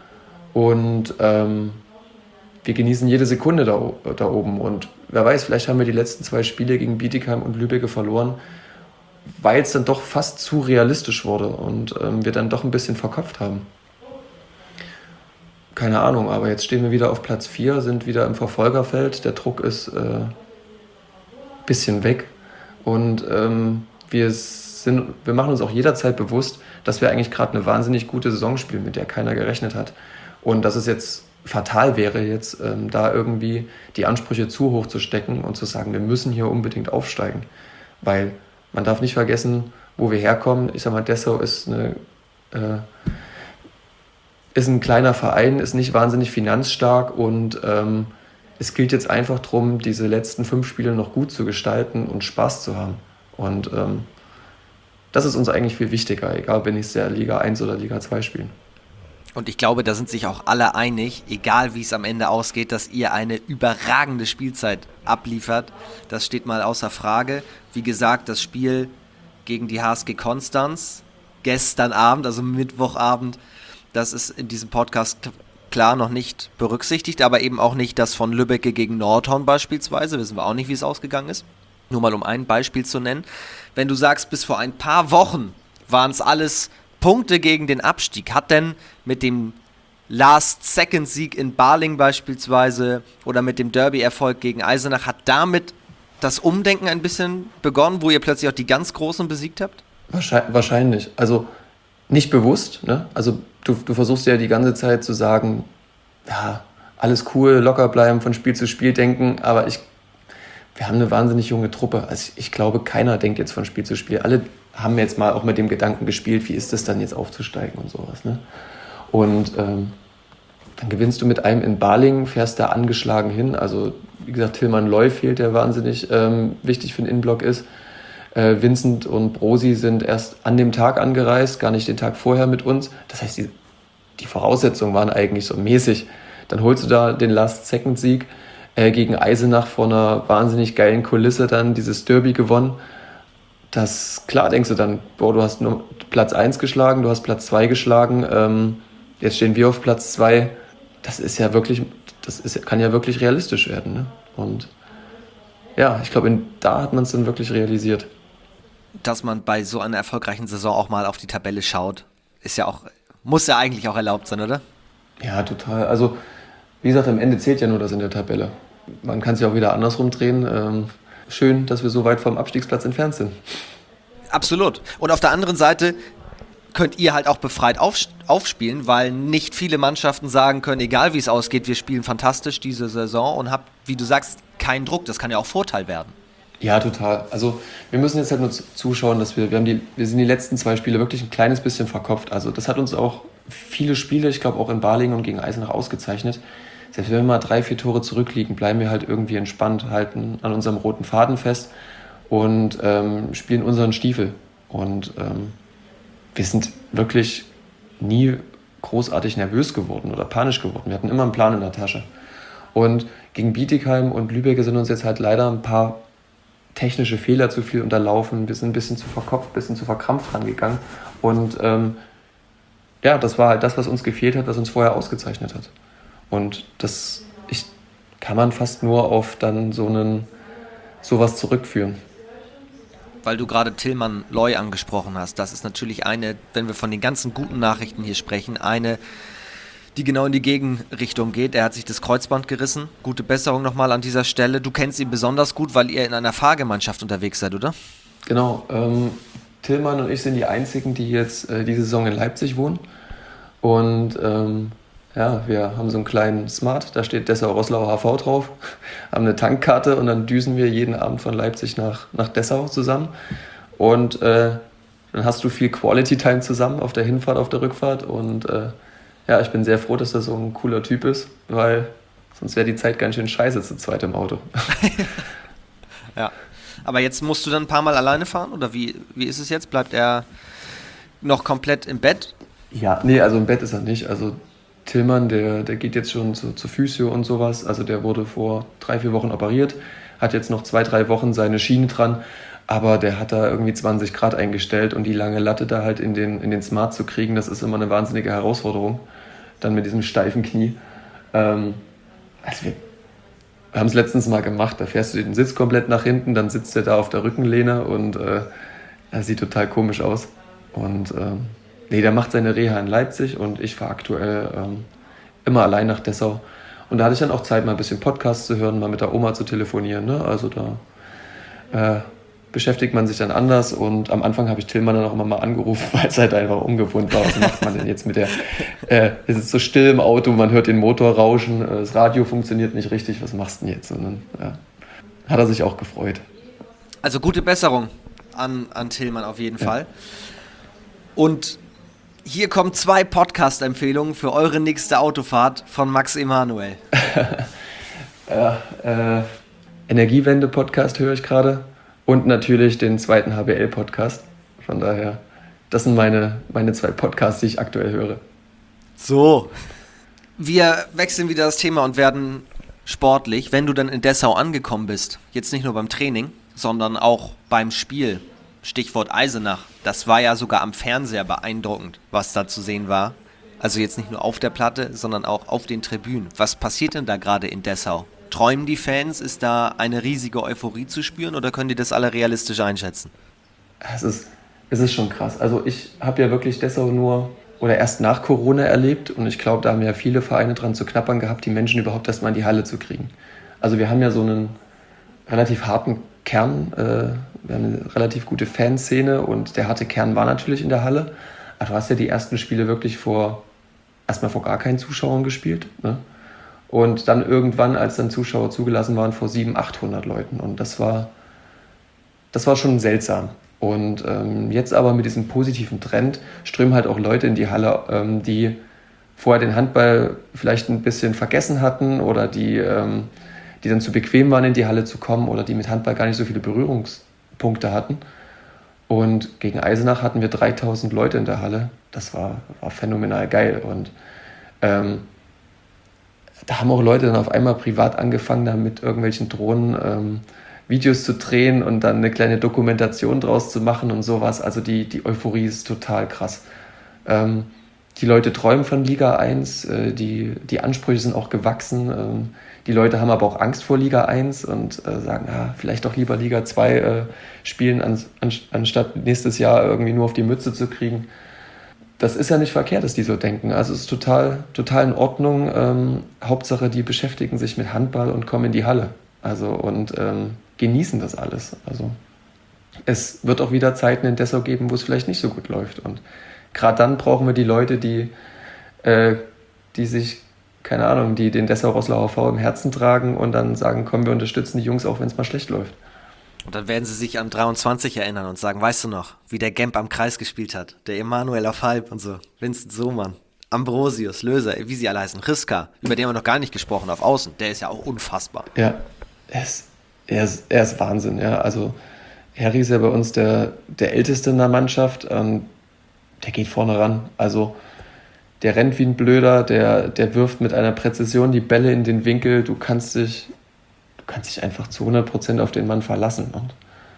Und wir genießen jede Sekunde da oben. Und wer weiß, vielleicht haben wir die letzten 2 Spiele gegen Bietigheim und Lübbecke verloren, weil es dann doch fast zu realistisch wurde und wir dann doch ein bisschen verkopft haben. Keine Ahnung, aber jetzt stehen wir wieder auf Platz 4, sind wieder im Verfolgerfeld. Der Druck ist ein bisschen weg und wir machen uns auch jederzeit bewusst, dass wir eigentlich gerade eine wahnsinnig gute Saison spielen, mit der keiner gerechnet hat. Und dass es jetzt fatal wäre, jetzt da irgendwie die Ansprüche zu hoch zu stecken und zu sagen, wir müssen hier unbedingt aufsteigen. Weil man darf nicht vergessen, wo wir herkommen. Ich sag mal, Dessau ist ein kleiner Verein, ist nicht wahnsinnig finanzstark und es gilt jetzt einfach darum, diese letzten 5 Spiele noch gut zu gestalten und Spaß zu haben. Und das ist uns eigentlich viel wichtiger, egal ob wir nächstes Jahr Liga 1 oder Liga 2 spielen.
Und ich glaube, da sind sich auch alle einig, egal wie es am Ende ausgeht, dass ihr eine überragende Spielzeit abliefert. Das steht mal außer Frage. Wie gesagt, das Spiel gegen die HSG Konstanz gestern Abend, also Mittwochabend, das ist in diesem Podcast klar noch nicht berücksichtigt, aber eben auch nicht das von Lübbecke gegen Nordhorn beispielsweise. Wissen wir auch nicht, wie es ausgegangen ist. Nur mal um ein Beispiel zu nennen. Wenn du sagst, bis vor ein paar Wochen waren es alles Punkte gegen den Abstieg, hat denn mit dem Last-Second-Sieg in Baling beispielsweise oder mit dem Derby-Erfolg gegen Eisenach, hat damit das Umdenken ein bisschen begonnen, wo ihr plötzlich auch die ganz Großen besiegt habt?
Wahrscheinlich. Also nicht bewusst, ne? Also du versuchst ja die ganze Zeit zu sagen, ja, alles cool, locker bleiben, von Spiel zu Spiel denken, aber wir haben eine wahnsinnig junge Truppe. Also ich glaube, keiner denkt jetzt von Spiel zu Spiel. Alle haben jetzt mal auch mit dem Gedanken gespielt, wie ist es dann jetzt aufzusteigen und sowas, ne? Und dann gewinnst du mit einem in Balingen, fährst da angeschlagen hin. Also wie gesagt, Tillmann Loy fehlt, der wahnsinnig wichtig für den Innenblock ist. Vincent und Brosi sind erst an dem Tag angereist, gar nicht den Tag vorher mit uns. Das heißt, die Voraussetzungen waren eigentlich so mäßig. Dann holst du da den Last-Second-Sieg gegen Eisenach vor einer wahnsinnig geilen Kulisse dann dieses Derby gewonnen. Klar denkst du dann, boah, du hast nur Platz 1 geschlagen, du hast Platz 2 geschlagen, jetzt stehen wir auf Platz 2. Kann ja wirklich realistisch werden, ne? Und ja, ich glaube, da hat man es dann wirklich realisiert.
Dass man bei so einer erfolgreichen Saison auch mal auf die Tabelle schaut, muss ja eigentlich auch erlaubt sein, oder?
Ja, total. Also, wie gesagt, am Ende zählt ja nur das in der Tabelle. Man kann es ja auch wieder andersrum drehen. Schön, dass wir so weit vom Abstiegsplatz entfernt sind.
Absolut. Und auf der anderen Seite könnt ihr halt auch befreit aufspielen, weil nicht viele Mannschaften sagen können, egal wie es ausgeht, wir spielen fantastisch diese Saison und habt, wie du sagst, keinen Druck. Das kann ja auch Vorteil werden.
Ja, total. Also wir müssen jetzt halt nur zuschauen, dass wir sind die letzten 2 Spiele wirklich ein kleines bisschen verkopft. Also das hat uns auch viele Spiele, ich glaube auch in Balingen und gegen Eisenach ausgezeichnet. Selbst wenn wir mal 3-4 Tore zurückliegen, bleiben wir halt irgendwie entspannt, halten an unserem roten Faden fest und spielen unseren Stiefel. Und wir sind wirklich nie großartig nervös geworden oder panisch geworden. Wir hatten immer einen Plan in der Tasche. Und gegen Bietigheim und Lübeck sind uns jetzt halt leider ein paar technische Fehler zu viel unterlaufen. Wir sind ein bisschen zu verkopft, ein bisschen zu verkrampft rangegangen. Und das war halt das, was uns gefehlt hat, was uns vorher ausgezeichnet hat. Und das kann man fast nur auf dann sowas zurückführen.
Weil du gerade Tillmann Loy angesprochen hast, das ist natürlich eine, wenn wir von den ganzen guten Nachrichten hier sprechen, eine, die genau in die Gegenrichtung geht. Er hat sich das Kreuzband gerissen. Gute Besserung nochmal an dieser Stelle. Du kennst ihn besonders gut, weil ihr in einer Fahrgemeinschaft unterwegs seid, oder?
Genau. Tillmann und ich sind die einzigen, die jetzt diese Saison in Leipzig wohnen. Und wir haben so einen kleinen Smart, da steht Dessau-Roßlau HV drauf, haben eine Tankkarte und dann düsen wir jeden Abend von Leipzig nach Dessau zusammen. Und dann hast du viel Quality-Time zusammen auf der Hinfahrt, auf der Rückfahrt. Und ich bin sehr froh, dass er so ein cooler Typ ist, weil sonst wäre die Zeit ganz schön scheiße zu zweit im Auto.
Ja, aber jetzt musst du dann ein paar Mal alleine fahren oder wie ist es jetzt? Bleibt er noch komplett im Bett?
Ja, nee, also im Bett ist er nicht. Also Tillmann, der geht jetzt schon zur Physio und sowas. Also der wurde vor 3-4 Wochen operiert, hat jetzt noch 2-3 Wochen seine Schiene dran, aber der hat da irgendwie 20 Grad eingestellt und die lange Latte da halt in den Smart zu kriegen, das ist immer eine wahnsinnige Herausforderung, dann mit diesem steifen Knie. Wir haben es letztens mal gemacht, da fährst du den Sitz komplett nach hinten, dann sitzt er da auf der Rückenlehne und er sieht total komisch aus. Und der macht seine Reha in Leipzig und ich fahre aktuell immer allein nach Dessau. Und da hatte ich dann auch Zeit, mal ein bisschen Podcasts zu hören, mal mit der Oma zu telefonieren. Ne? Also da beschäftigt man sich dann anders. Und am Anfang habe ich Tillmann dann auch immer mal angerufen, weil es halt einfach ungewohnt war. Was macht man denn jetzt mit es ist so still im Auto, man hört den Motor rauschen, das Radio funktioniert nicht richtig, was machst du denn jetzt? Und dann hat er sich auch gefreut.
Also gute Besserung an Tillmann auf jeden Fall. Und hier kommen 2 Podcast-Empfehlungen für eure nächste Autofahrt von Max Emanuel.
Energiewende-Podcast höre ich gerade und natürlich den 2. HBL-Podcast. Von daher, das sind meine 2 Podcasts, die ich aktuell höre.
So. Wir wechseln wieder das Thema und werden sportlich. Wenn du dann in Dessau angekommen bist, jetzt nicht nur beim Training, sondern auch beim Spiel, Stichwort Eisenach, das war ja sogar am Fernseher beeindruckend, was da zu sehen war. Also jetzt nicht nur auf der Platte, sondern auch auf den Tribünen. Was passiert denn da gerade in Dessau? Träumen die Fans? Ist da eine riesige Euphorie zu spüren oder können die das alle realistisch einschätzen?
Es ist schon krass. Also ich habe ja wirklich Dessau nur oder erst nach Corona erlebt und ich glaube, da haben ja viele Vereine dran zu knappern gehabt, die Menschen überhaupt erstmal in die Halle zu kriegen. Also wir haben ja so einen relativ harten Kern, wir haben eine relativ gute Fanszene und der harte Kern war natürlich in der Halle. Aber du hast ja die ersten Spiele wirklich erstmal vor gar keinen Zuschauern gespielt, ne? Und dann irgendwann, als dann Zuschauer zugelassen waren, vor 700, 800 Leuten. Und das war schon seltsam. Und jetzt aber mit diesem positiven Trend strömen halt auch Leute in die Halle, die vorher den Handball vielleicht ein bisschen vergessen hatten oder die dann zu bequem waren, in die Halle zu kommen oder die mit Handball gar nicht so viele Berührungspunkte hatten. Und gegen Eisenach hatten wir 3000 Leute in der Halle. Das war phänomenal geil. Und da haben auch Leute dann auf einmal privat angefangen, da mit irgendwelchen Drohnen Videos zu drehen und dann eine kleine Dokumentation draus zu machen und sowas. Also die Euphorie ist total krass. Die Leute träumen von Liga 1, die Ansprüche sind auch gewachsen. Die Leute haben aber auch Angst vor Liga 1 und sagen, vielleicht doch lieber Liga 2 spielen, anstatt nächstes Jahr irgendwie nur auf die Mütze zu kriegen. Das ist ja nicht verkehrt, dass die so denken. Also es ist total in Ordnung. Hauptsache, die beschäftigen sich mit Handball und kommen in die Halle. Also und genießen das alles. Also es wird auch wieder Zeiten in Dessau geben, wo es vielleicht nicht so gut läuft. Und gerade dann brauchen wir die Leute, die sich, keine Ahnung, die den Dessau-Roßlau HV im Herzen tragen und dann sagen, komm, wir unterstützen die Jungs, auch wenn es mal schlecht läuft.
Und dann werden sie sich an 23 erinnern und sagen, weißt du noch, wie der Gemp am Kreis gespielt hat, der Emanuel auf Halb und so, Vincent Sohmann, Ambrosius, Löser, wie sie alle heißen, Riska, über den haben wir noch gar nicht gesprochen, auf Außen, der ist ja auch unfassbar.
Ja, er ist Wahnsinn, ja, also Harry ist ja bei uns der Älteste in der Mannschaft, der geht vorne ran, also der rennt wie ein Blöder, der wirft mit einer Präzision die Bälle in den Winkel, du kannst dich einfach zu 100% auf den Mann verlassen. Und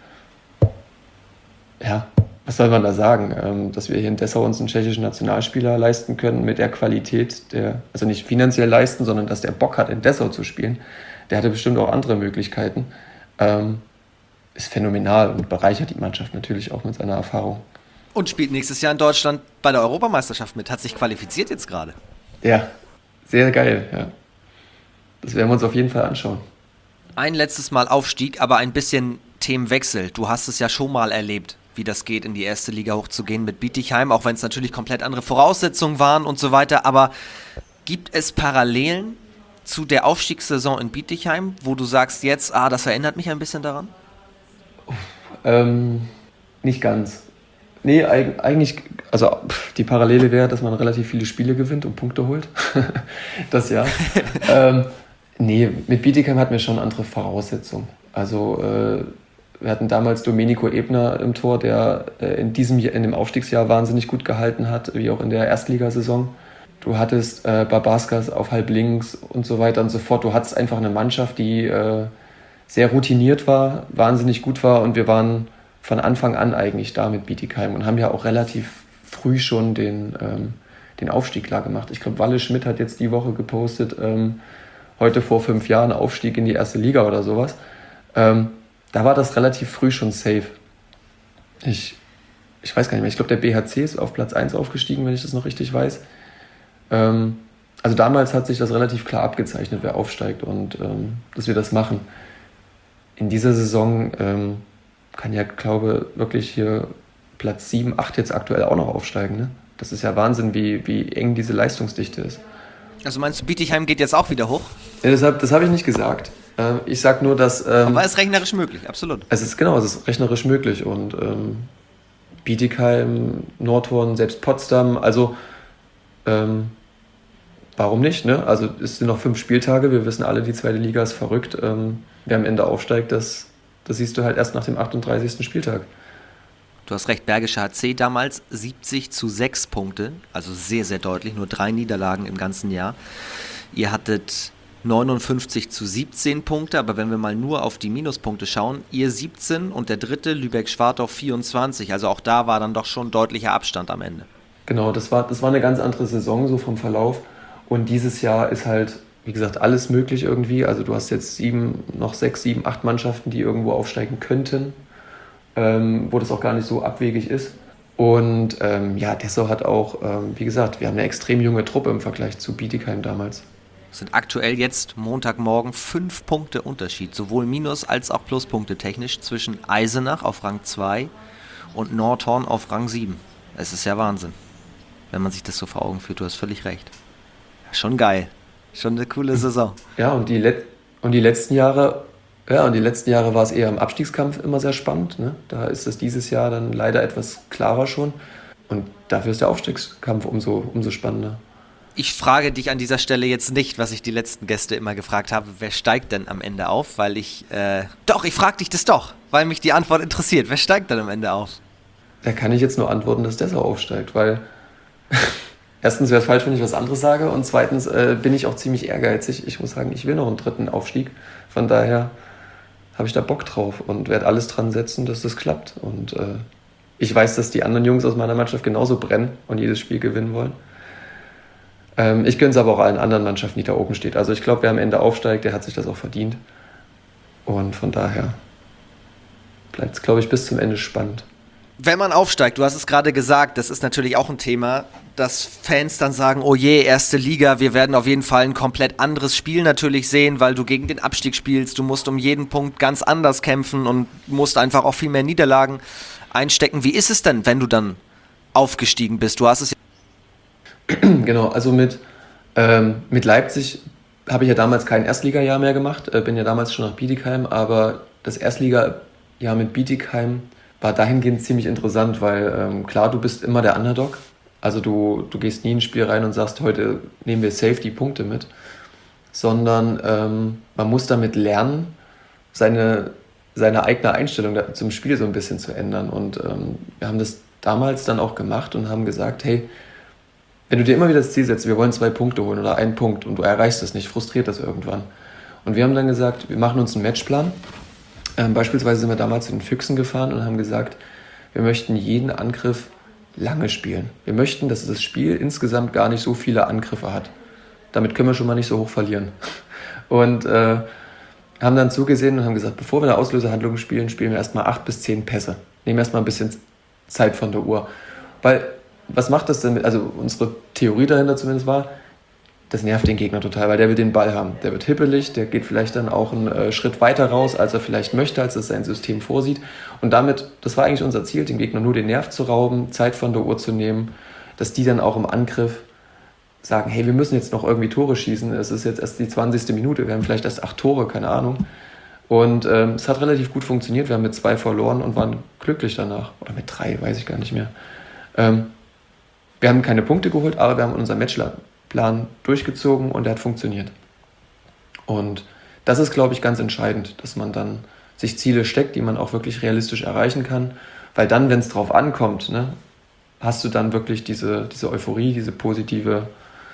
ja, was soll man da sagen? Dass wir hier in Dessau uns einen tschechischen Nationalspieler leisten können mit der Qualität, also nicht finanziell leisten, sondern dass der Bock hat, in Dessau zu spielen, der hatte bestimmt auch andere Möglichkeiten. Ist phänomenal und bereichert die Mannschaft natürlich auch mit seiner Erfahrung.
Und spielt nächstes Jahr in Deutschland bei der Europameisterschaft mit, hat sich qualifiziert jetzt gerade.
Ja, sehr geil, ja. Das werden wir uns auf jeden Fall anschauen.
Ein letztes Mal Aufstieg, aber ein bisschen Themenwechsel. Du hast es ja schon mal erlebt, wie das geht, in die erste Liga hochzugehen mit Bietigheim, auch wenn es natürlich komplett andere Voraussetzungen waren und so weiter. Aber gibt es Parallelen zu der Aufstiegssaison in Bietigheim, wo du sagst jetzt, das erinnert mich ein bisschen daran?
Nicht ganz. Nee, eigentlich, also die Parallele wäre, dass man relativ viele Spiele gewinnt und Punkte holt. Das ja. Nee, mit Bietigheim hatten wir schon andere Voraussetzungen. Also wir hatten damals Domenico Ebner im Tor, der in dem Aufstiegsjahr wahnsinnig gut gehalten hat, wie auch in der Erstligasaison. Du hattest Babaskas auf halb links und so weiter und so fort. Du hattest einfach eine Mannschaft, die sehr routiniert war, wahnsinnig gut war und wir waren von Anfang an eigentlich da mit Bietigheim und haben ja auch relativ früh schon den Aufstieg klar gemacht. Ich glaube, Walle Schmidt hat jetzt die Woche gepostet, heute vor 5 Jahren Aufstieg in die erste Liga oder sowas. Da war das relativ früh schon safe. Ich weiß gar nicht mehr, ich glaube, der BHC ist auf Platz 1 aufgestiegen, wenn ich das noch richtig weiß. Also damals hat sich das relativ klar abgezeichnet, wer aufsteigt und dass wir das machen. In dieser Saison kann ja, glaube ich, wirklich hier Platz 7, 8 jetzt aktuell auch noch aufsteigen. Ne? Das ist ja Wahnsinn, wie eng diese Leistungsdichte ist.
Also meinst du, Bietigheim geht jetzt auch wieder hoch?
Ja, das habe ich nicht gesagt. Ich sage nur, dass...
Aber es ist rechnerisch möglich, absolut.
Es ist rechnerisch möglich. Und Bietigheim, Nordhorn, selbst Potsdam, also warum nicht? Ne? Also es sind noch 5 Spieltage, wir wissen alle, die zweite Liga ist verrückt. Wer am Ende aufsteigt, das siehst du halt erst nach dem 38. Spieltag.
Du hast recht, Bergischer HC damals 70-6 Punkte, also sehr, sehr deutlich, nur 3 Niederlagen im ganzen Jahr. Ihr hattet 59-17 Punkte, aber wenn wir mal nur auf die Minuspunkte schauen, ihr 17 und der dritte, Lübeck-Schwartau 24, also auch da war dann doch schon deutlicher Abstand am Ende.
Genau, das war eine ganz andere Saison so vom Verlauf und dieses Jahr ist halt, wie gesagt, alles möglich irgendwie. Also du hast jetzt 6, 7, 8 Mannschaften, die irgendwo aufsteigen könnten, wo das auch gar nicht so abwegig ist. Und Dessau hat auch, wie gesagt, wir haben eine extrem junge Truppe im Vergleich zu Bietigheim damals.
Es sind aktuell jetzt Montagmorgen 5 Punkte Unterschied, sowohl Minus- als auch Pluspunkte technisch zwischen Eisenach auf Rang 2 und Nordhorn auf Rang 7. Es ist ja Wahnsinn, wenn man sich das so vor Augen führt. Du hast völlig recht. Schon geil. Schon eine coole Saison.
Ja, und die letzten Jahre war es eher im Abstiegskampf immer sehr spannend. Ne? Da ist es dieses Jahr dann leider etwas klarer schon. Und dafür ist der Aufstiegskampf umso spannender.
Ich frage dich an dieser Stelle jetzt nicht, was ich die letzten Gäste immer gefragt habe, wer steigt denn am Ende auf? Weil ich frage dich das doch, weil mich die Antwort interessiert. Wer steigt denn am Ende auf?
Da kann ich jetzt nur antworten, dass Dessau aufsteigt, weil erstens wäre es falsch, wenn ich was anderes sage und zweitens bin ich auch ziemlich ehrgeizig. Ich muss sagen, ich will noch einen 3. Aufstieg. Von daher habe ich da Bock drauf und werde alles dran setzen, dass das klappt. Und ich weiß, dass die anderen Jungs aus meiner Mannschaft genauso brennen und jedes Spiel gewinnen wollen. Ich gönne es aber auch allen anderen Mannschaften, die da oben steht. Also ich glaube, wer am Ende aufsteigt, der hat sich das auch verdient. Und von daher bleibt es, glaube ich, bis zum Ende spannend.
Wenn man aufsteigt, du hast es gerade gesagt, das ist natürlich auch ein Thema, dass Fans dann sagen, oh je, erste Liga, wir werden auf jeden Fall ein komplett anderes Spiel natürlich sehen, weil du gegen den Abstieg spielst, du musst um jeden Punkt ganz anders kämpfen und musst einfach auch viel mehr Niederlagen einstecken. Wie ist es denn, wenn du dann aufgestiegen bist? Du hast es
Genau, also mit Leipzig habe ich ja damals kein Erstligajahr mehr gemacht, bin ja damals schon nach Bietigheim, aber das Erstligajahr mit Bietigheim war dahingehend ziemlich interessant, weil klar, du bist immer der Underdog, also du gehst nie in ein Spiel rein und sagst, heute nehmen wir safe die Punkte mit, sondern man muss damit lernen, seine eigene Einstellung zum Spiel so ein bisschen zu ändern und wir haben das damals dann auch gemacht und haben gesagt, hey, wenn du dir immer wieder das Ziel setzt, wir wollen 2 Punkte holen oder 1 Punkt und du erreichst das nicht, frustriert das irgendwann. Und wir haben dann gesagt, wir machen uns einen Matchplan. Beispielsweise sind wir damals zu den Füchsen gefahren und haben gesagt, wir möchten jeden Angriff lange spielen. Wir möchten, dass das Spiel insgesamt gar nicht so viele Angriffe hat. Damit können wir schon mal nicht so hoch verlieren. Und haben dann zugesehen und haben gesagt, bevor wir eine Auslösehandlung spielen, spielen wir erstmal 8 bis 10 Pässe. Nehmen erstmal ein bisschen Zeit von der Uhr. Weil was macht das denn mit, also unsere Theorie dahinter zumindest war, das nervt den Gegner total, weil der will den Ball haben. Der wird hippelig, der geht vielleicht dann auch einen Schritt weiter raus, als er vielleicht möchte, als es sein System vorsieht. Und damit, das war eigentlich unser Ziel, dem Gegner nur den Nerv zu rauben, Zeit von der Uhr zu nehmen, dass die dann auch im Angriff sagen, hey, wir müssen jetzt noch irgendwie Tore schießen, es ist jetzt erst die 20. Minute, wir haben vielleicht erst 8 Tore, keine Ahnung. Und es hat relativ gut funktioniert, wir haben mit 2 verloren und waren glücklich danach. Oder mit 3, weiß ich gar nicht mehr. Wir haben keine Punkte geholt, aber wir haben unseren Matchplan durchgezogen und der hat funktioniert. Und das ist, glaube ich, ganz entscheidend, dass man dann sich Ziele steckt, die man auch wirklich realistisch erreichen kann. Weil dann, wenn es drauf ankommt, ne, hast du dann wirklich diese Euphorie, dieses positive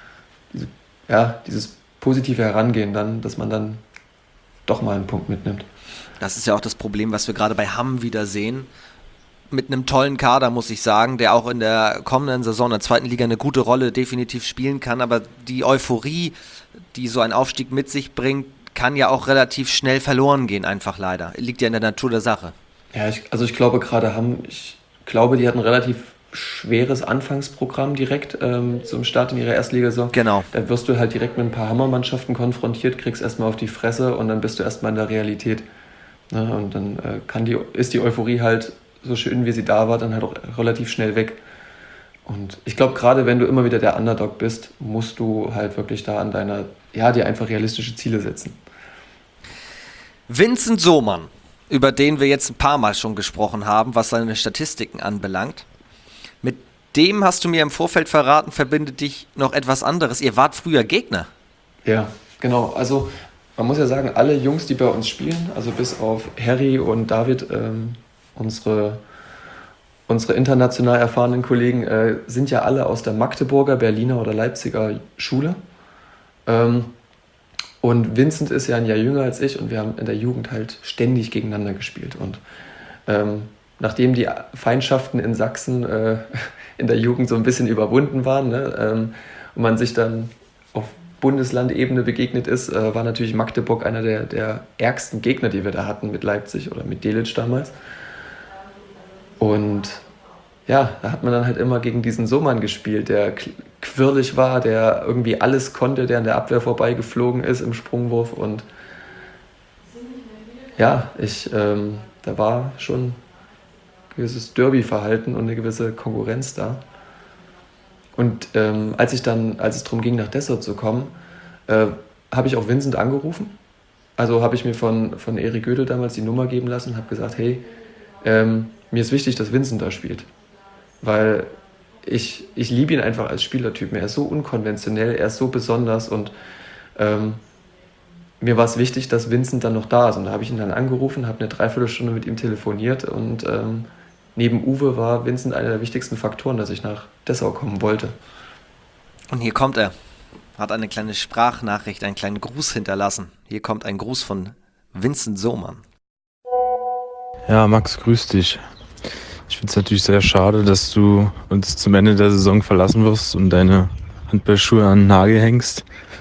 Herangehen dann, dass man dann doch mal einen Punkt mitnimmt.
Das ist ja auch das Problem, was wir gerade bei Hamm wieder sehen. Mit einem tollen Kader, muss ich sagen, der auch in der kommenden Saison in der 2. Liga eine gute Rolle definitiv spielen kann, aber die Euphorie, die so ein Aufstieg mit sich bringt, kann ja auch relativ schnell verloren gehen, einfach leider. Liegt ja in der Natur der Sache.
Ja, ich glaube gerade die hatten ein relativ schweres Anfangsprogramm direkt zum Start in ihrer Erstligasaison.
Genau.
Da wirst du halt direkt mit ein paar Hammermannschaften konfrontiert, kriegst erstmal auf die Fresse und dann bist du erstmal in der Realität. Ne? Und dann ist die Euphorie halt, so schön wie sie da war, dann halt auch relativ schnell weg. Und ich glaube, gerade wenn du immer wieder der Underdog bist, musst du halt wirklich da an dir einfach realistische Ziele setzen.
Vincent Sohmann, über den wir jetzt ein paar Mal schon gesprochen haben, was seine Statistiken anbelangt. Mit dem hast du mir im Vorfeld verraten, verbindet dich noch etwas anderes. Ihr wart früher Gegner.
Ja, genau. Also man muss ja sagen, alle Jungs, die bei uns spielen, also bis auf Harry und David, unsere unsere international erfahrenen Kollegen sind ja alle aus der Magdeburger, Berliner oder Leipziger Schule. Und Vincent ist ja ein Jahr jünger als ich und wir haben in der Jugend halt ständig gegeneinander gespielt. Und nachdem die Feindschaften in Sachsen in der Jugend so ein bisschen überwunden waren, ne, und man sich dann auf Bundeslandebene begegnet ist, war natürlich Magdeburg einer der ärgsten Gegner, die wir da hatten mit Leipzig oder mit Delitzsch damals. Und ja, da hat man dann halt immer gegen diesen Sohmann gespielt, der quirlig war, der irgendwie alles konnte, der an der Abwehr vorbeigeflogen ist im Sprungwurf. Und ja, da war schon ein gewisses Derby-Verhalten und eine gewisse Konkurrenz da. Und als es darum ging, nach Dessau zu kommen, habe ich auch Vincent angerufen. Also habe ich mir von Erik Gödel damals die Nummer geben lassen und habe gesagt, hey, mir ist wichtig, dass Vincent da spielt. Weil ich liebe ihn einfach als Spielertyp. Er ist so unkonventionell, er ist so besonders und mir war es wichtig, dass Vincent dann noch da ist. Und da habe ich ihn dann angerufen, habe eine Dreiviertelstunde mit ihm telefoniert und neben Uwe war Vincent einer der wichtigsten Faktoren, dass ich nach Dessau kommen wollte.
Und hier kommt er. Hat eine kleine Sprachnachricht, einen kleinen Gruß hinterlassen. Hier kommt ein Gruß von Vincent Sohmann.
Ja, Max, grüß dich. Ich finde es natürlich sehr schade, dass du uns zum Ende der Saison verlassen wirst und deine Handballschuhe an den Nagel hängst.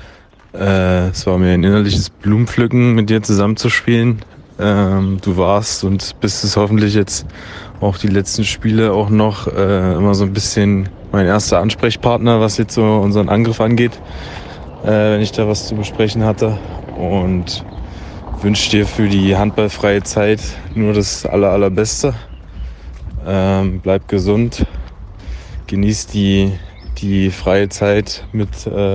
Es war mir ein innerliches Blumenpflücken, mit dir zusammenzuspielen. Du warst und bist es hoffentlich jetzt auch die letzten Spiele auch noch immer so ein bisschen mein erster Ansprechpartner, was jetzt so unseren Angriff angeht, wenn ich da was zu besprechen hatte. Und wünsche dir für die handballfreie Zeit nur das Allerbeste. Bleib gesund, genieß die freie Zeit mit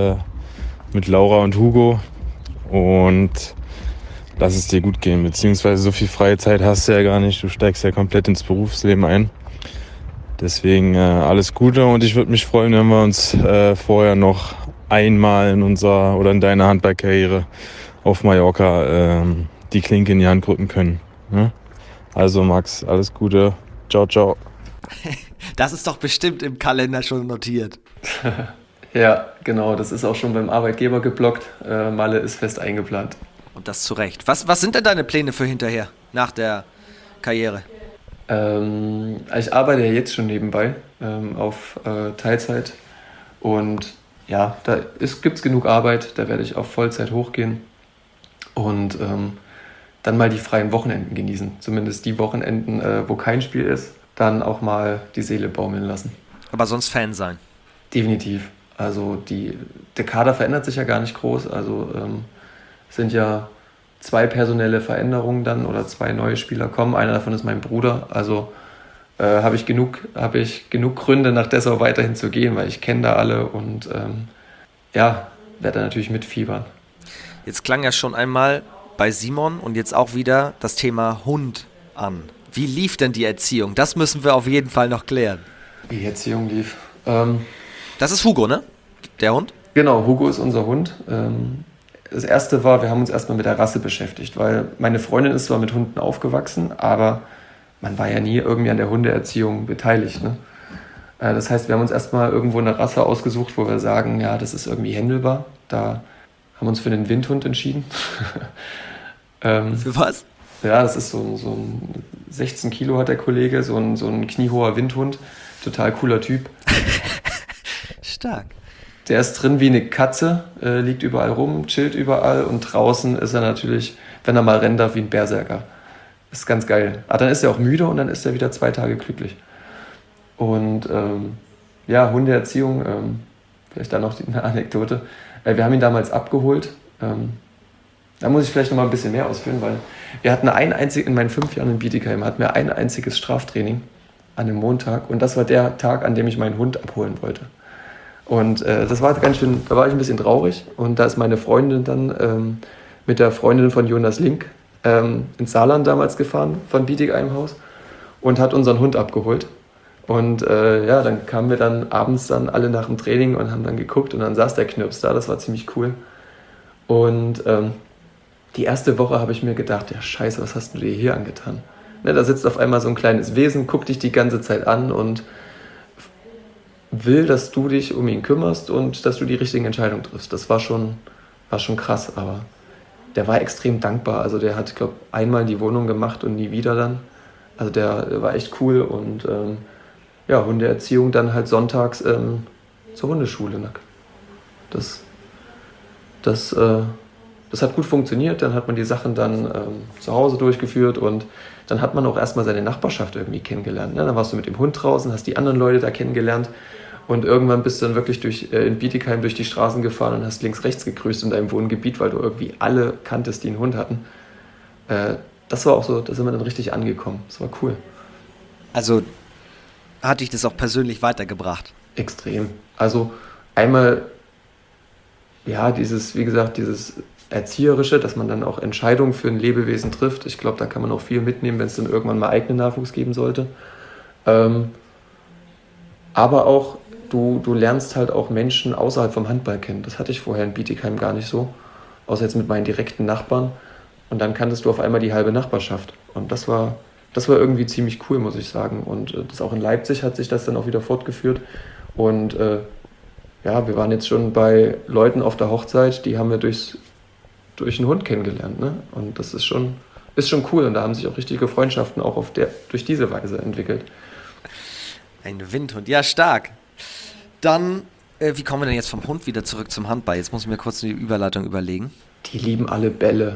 Laura und Hugo und lass es dir gut gehen. Beziehungsweise so viel freie Zeit hast du ja gar nicht, du steigst ja komplett ins Berufsleben ein. Deswegen alles Gute und ich würde mich freuen, wenn wir uns vorher noch einmal in deiner Handballkarriere auf Mallorca die Klinke in die Hand drücken können. Ne? Also Max, alles Gute. Ciao, ciao.
Das ist doch bestimmt im Kalender schon notiert.
Ja, genau, das ist auch schon beim Arbeitgeber geblockt. Malle ist fest eingeplant.
Und das zu Recht. Was sind denn deine Pläne für hinterher, nach der Karriere?
Ich arbeite ja jetzt schon nebenbei auf Teilzeit. Und ja, gibt es genug Arbeit, da werde ich auf Vollzeit hochgehen. Und dann mal die freien Wochenenden genießen. Zumindest die Wochenenden, wo kein Spiel ist, dann auch mal die Seele baumeln lassen.
Aber sonst Fan sein?
Definitiv. Also der Kader verändert sich ja gar nicht groß. Also sind ja 2 personelle Veränderungen dann oder 2 neue Spieler kommen. Einer davon ist mein Bruder. Also habe ich genug Gründe, nach Dessau weiterhin zu gehen, weil ich kenne da alle und werde da natürlich mitfiebern.
Jetzt klang ja schon einmal bei Simon und jetzt auch wieder das Thema Hund an. Wie lief denn die Erziehung? Das müssen wir auf jeden Fall noch klären.
Wie die Erziehung lief?
Das ist Hugo, ne? Der Hund?
Genau, Hugo ist unser Hund. Das erste war, wir haben uns erstmal mit der Rasse beschäftigt, weil meine Freundin ist zwar mit Hunden aufgewachsen, aber man war ja nie irgendwie an der Hundeerziehung beteiligt. Ne? Das heißt, wir haben uns erstmal irgendwo eine Rasse ausgesucht, wo wir sagen, ja, das ist irgendwie händelbar. Da haben wir uns für den Windhund entschieden.
Für was?
Ja, das ist so ein 16 Kilo hat der Kollege, so ein kniehoher Windhund. Total cooler Typ.
Stark.
Der ist drin wie eine Katze, liegt überall rum, chillt überall und draußen ist er natürlich, wenn er mal rennen darf, wie ein Berserker. Ist ganz geil. Aber dann ist er auch müde und dann ist er wieder 2 Tage glücklich. Und Hundeerziehung, vielleicht da noch eine Anekdote. Wir haben ihn damals abgeholt. Da muss ich vielleicht noch mal ein bisschen mehr ausführen, weil wir hatten in meinen 5 Jahren in Bietigheim hatten wir ein einziges Straftraining an einem Montag und das war der Tag, an dem ich meinen Hund abholen wollte. Und das war ganz schön, da war ich ein bisschen traurig und da ist meine Freundin dann mit der Freundin von Jonas Link ins Saarland damals gefahren, von Bietigheim-Haus und hat unseren Hund abgeholt. Und dann kamen wir dann abends dann alle nach dem Training und haben dann geguckt und dann saß der Knirps da, das war ziemlich cool. Und die erste Woche habe ich mir gedacht, ja scheiße, was hast du dir hier angetan? Ne, da sitzt auf einmal so ein kleines Wesen, guckt dich die ganze Zeit an und will, dass du dich um ihn kümmerst und dass du die richtigen Entscheidungen triffst. Das war schon krass, aber der war extrem dankbar. Also der hat, glaube ich, einmal die Wohnung gemacht und nie wieder dann. Also der war echt cool und Hundeerziehung dann halt sonntags zur Hundeschule. Ne? Das hat gut funktioniert. Dann hat man die Sachen dann zu Hause durchgeführt und dann hat man auch erstmal seine Nachbarschaft irgendwie kennengelernt. Ne? Dann warst du mit dem Hund draußen, hast die anderen Leute da kennengelernt und irgendwann bist du dann wirklich in Bietigheim durch die Straßen gefahren und hast links, rechts gegrüßt in deinem Wohngebiet, weil du irgendwie alle kanntest, die einen Hund hatten. Das war auch so, da sind wir dann richtig angekommen. Das war cool.
Also hat dich das auch persönlich weitergebracht?
Extrem. Also einmal, dieses Erzieherische, dass man dann auch Entscheidungen für ein Lebewesen trifft. Ich glaube, da kann man auch viel mitnehmen, wenn es dann irgendwann mal eigenen Nachwuchs geben sollte. Aber auch, du lernst halt auch Menschen außerhalb vom Handball kennen. Das hatte ich vorher in Bietigheim gar nicht so, außer jetzt mit meinen direkten Nachbarn. Und dann kanntest du auf einmal die halbe Nachbarschaft. Und das war irgendwie ziemlich cool, muss ich sagen. Und das auch in Leipzig hat sich das dann auch wieder fortgeführt. Und wir waren jetzt schon bei Leuten auf der Hochzeit, die haben wir durch einen Hund kennengelernt. Ne? Und das ist schon cool. Und da haben sich auch richtige Freundschaften auch durch diese Weise entwickelt.
Ein Windhund, ja, stark. Dann, wie kommen wir denn jetzt vom Hund wieder zurück zum Handball? Jetzt muss ich mir kurz eine Überleitung überlegen.
Die lieben alle Bälle.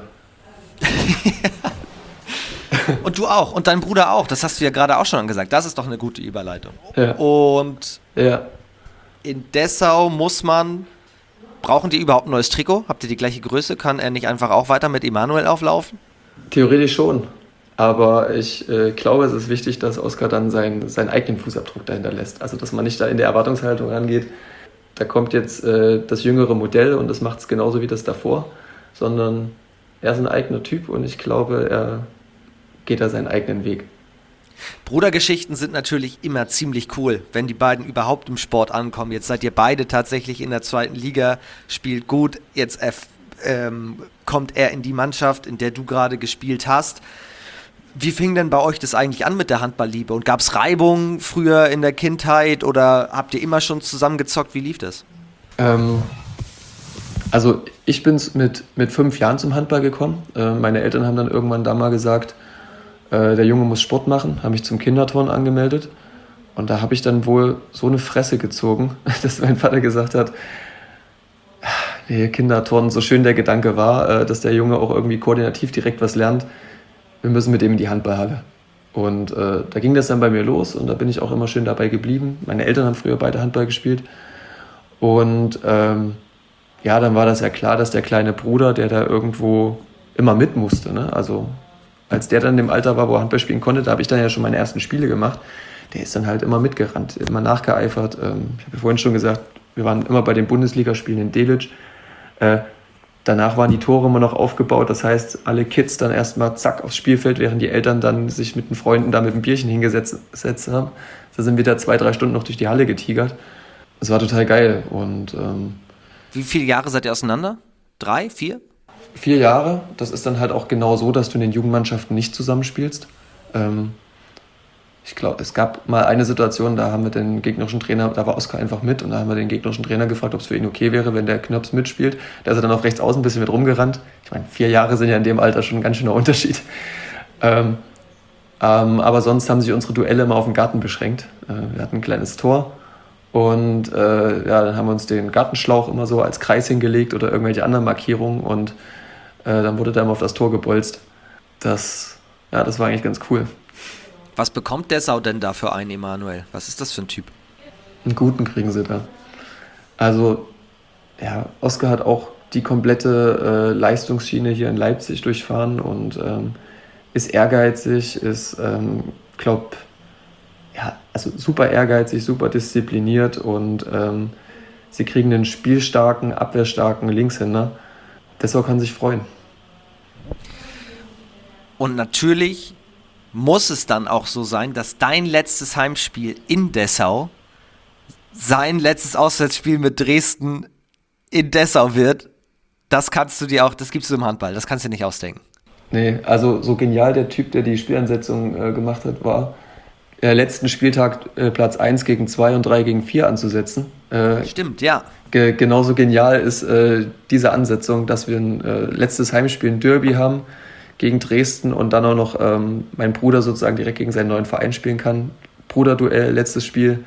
Und du auch. Und dein Bruder auch. Das hast du ja gerade auch schon angesagt. Das ist doch eine gute Überleitung.
Ja.
Und
Ja.
in Dessau brauchen die überhaupt ein neues Trikot? Habt ihr die gleiche Größe? Kann er nicht einfach auch weiter mit Emanuel auflaufen?
Theoretisch schon. Aber ich glaube, es ist wichtig, dass Oskar dann seinen eigenen Fußabdruck dahinter lässt. Also, dass man nicht da in der Erwartungshaltung rangeht, da kommt jetzt das jüngere Modell und das macht es genauso wie das davor, sondern er ist ein eigener Typ und ich glaube, er geht da seinen eigenen Weg.
Brudergeschichten sind natürlich immer ziemlich cool, wenn die beiden überhaupt im Sport ankommen. Jetzt seid ihr beide tatsächlich in der 2. Liga, spielt gut. Jetzt kommt er in die Mannschaft, in der du gerade gespielt hast. Wie fing denn bei euch das eigentlich an mit der Handballliebe? Und gab es Reibung früher in der Kindheit oder habt ihr immer schon zusammengezockt? Wie lief das?
Also ich bin mit 5 Jahren zum Handball gekommen. Meine Eltern haben dann irgendwann da mal gesagt, der Junge muss Sport machen, haben mich zum Kinderturnen angemeldet. Und da habe ich dann wohl so eine Fresse gezogen, dass mein Vater gesagt hat, nee, Kinderturnen, so schön der Gedanke war, dass der Junge auch irgendwie koordinativ direkt was lernt, wir müssen mit ihm in die Handballhalle. Und da ging das dann bei mir los und da bin ich auch immer schön dabei geblieben. Meine Eltern haben früher beide Handball gespielt. Und dann war das ja klar, dass der kleine Bruder, der da irgendwo immer mit musste, ne? Also als der dann in dem Alter war, wo er Handball spielen konnte, da habe ich dann ja schon meine ersten Spiele gemacht. Der ist dann halt immer mitgerannt, immer nachgeeifert. Ich habe ja vorhin schon gesagt, wir waren immer bei den Bundesligaspielen in Delitzsch. Danach waren die Tore immer noch aufgebaut. Das heißt, alle Kids dann erstmal zack aufs Spielfeld, während die Eltern dann sich mit den Freunden da mit einem Bierchen hingesetzt haben. Da sind wir da 2-3 Stunden noch durch die Halle getigert. Das war total geil. Und
wie viele Jahre seid ihr auseinander? 3, 4?
4 Jahre. Das ist dann halt auch genau so, dass du in den Jugendmannschaften nicht zusammenspielst. Ich glaube, es gab mal eine Situation, da haben wir den gegnerischen Trainer, da war Oskar einfach mit und da haben wir den gegnerischen Trainer gefragt, ob es für ihn okay wäre, wenn der Knirps mitspielt. Da ist er dann auf rechts außen ein bisschen mit rumgerannt. Ich meine, 4 Jahre sind ja in dem Alter schon ein ganz schöner Unterschied. Aber sonst haben sich unsere Duelle immer auf den Garten beschränkt. Wir hatten ein kleines Tor und dann haben wir uns den Gartenschlauch immer so als Kreis hingelegt oder irgendwelche anderen Markierungen und dann wurde da immer auf das Tor gebolzt. Das war eigentlich ganz cool.
Was bekommt Dessau denn da für einen Emanuel? Was ist das für ein Typ?
Einen guten kriegen sie da. Also, Oskar hat auch die komplette Leistungsschiene hier in Leipzig durchfahren und ist ehrgeizig, ist, super ehrgeizig, super diszipliniert und sie kriegen einen spielstarken, abwehrstarken Linkshänder. Dessau kann sich freuen.
Und natürlich muss es dann auch so sein, dass dein letztes Heimspiel in Dessau sein letztes Auswärtsspiel mit Dresden in Dessau wird. Das kannst du dir auch, das gibst du im Handball, das kannst du dir nicht ausdenken.
Nee, also so genial der Typ, der die Spielansetzung gemacht hat, war, letzten Spieltag Platz 1 gegen 2 und 3 gegen 4 anzusetzen.
Stimmt, ja.
Genauso genial ist diese Ansetzung, dass wir ein letztes Heimspiel, ein Derby haben gegen Dresden und dann auch noch mein Bruder sozusagen direkt gegen seinen neuen Verein spielen kann. Bruderduell, letztes Spiel.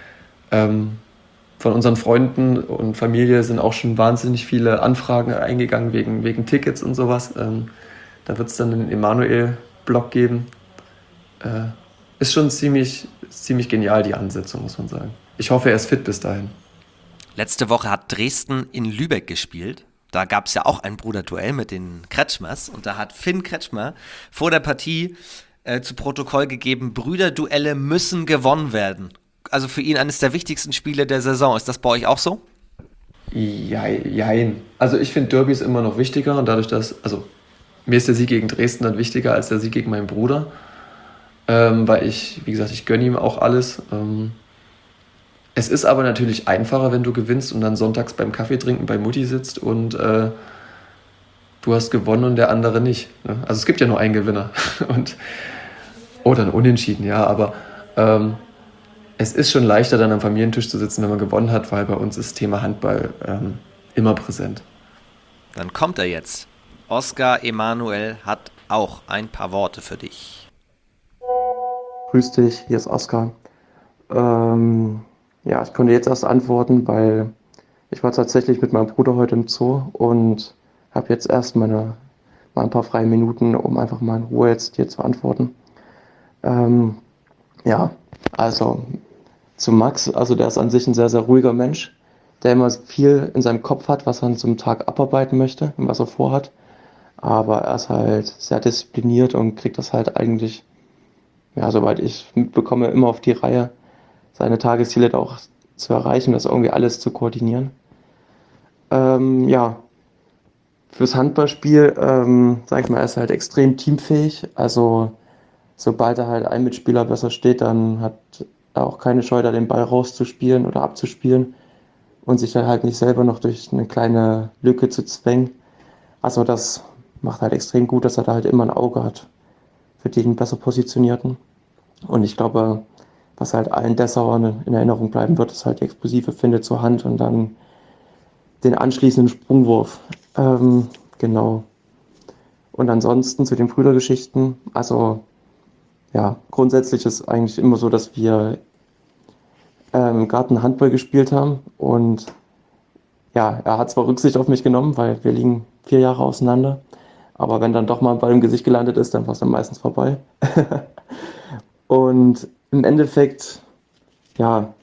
Von unseren Freunden und Familie sind auch schon wahnsinnig viele Anfragen eingegangen wegen Tickets und sowas. Da wird es dann einen Emanuel-Block geben. Ist schon ziemlich genial, die Ansetzung, muss man sagen. Ich hoffe, er ist fit bis dahin.
Letzte Woche hat Dresden in Lübeck gespielt. Da gab es ja auch ein Bruderduell mit den Kretschmers. Und da hat Finn Kretschmer vor der Partie zu Protokoll gegeben, Brüderduelle müssen gewonnen werden. Also für ihn eines der wichtigsten Spiele der Saison. Ist das bei euch auch so?
Jein. Also ich finde Derbys immer noch wichtiger und dadurch, mir ist der Sieg gegen Dresden dann wichtiger als der Sieg gegen meinen Bruder. Weil ich gönne ihm auch alles. Es ist aber natürlich einfacher, wenn du gewinnst und dann sonntags beim Kaffee trinken bei Mutti sitzt und du hast gewonnen und der andere nicht. Ne? Also es gibt ja nur einen Gewinner. Oder ein Unentschieden, ja, aber es ist schon leichter, dann am Familientisch zu sitzen, wenn man gewonnen hat, weil bei uns ist Thema Handball immer präsent.
Dann kommt er jetzt. Oskar Emanuel hat auch ein paar Worte für dich.
Grüß dich, hier ist Oskar. Ich konnte jetzt erst antworten, weil ich war tatsächlich mit meinem Bruder heute im Zoo und habe jetzt erst mal ein paar freie Minuten, um einfach mal in Ruhe jetzt dir zu antworten. Also zu Max, also der ist an sich ein sehr, sehr ruhiger Mensch, der immer viel in seinem Kopf hat, was er an so einem Tag abarbeiten möchte und was er vorhat. Aber er ist halt sehr diszipliniert und kriegt das halt eigentlich, soweit ich mitbekomme, immer auf die Reihe, seine Tagesziele da auch zu erreichen, das irgendwie alles zu koordinieren. Fürs Handballspiel, er ist halt extrem teamfähig. Also sobald er halt ein Mitspieler besser steht, dann hat er auch keine Scheu, da den Ball rauszuspielen oder abzuspielen und sich dann halt nicht selber noch durch eine kleine Lücke zu zwängen. Also das macht halt extrem gut, dass er da halt immer ein Auge hat für den besser Positionierten. Und ich glaube, was halt allen Dessauern in Erinnerung bleiben wird, ist halt die explosive Finte zur Hand und dann den anschließenden Sprungwurf. Genau. Und ansonsten zu den Brüdergeschichten, grundsätzlich ist eigentlich immer so, dass wir im Garten Handball gespielt haben und er hat zwar Rücksicht auf mich genommen, weil wir liegen 4 Jahre auseinander, aber wenn dann doch mal ein Ball im Gesicht gelandet ist, dann war es dann meistens vorbei. Und im Endeffekt, wir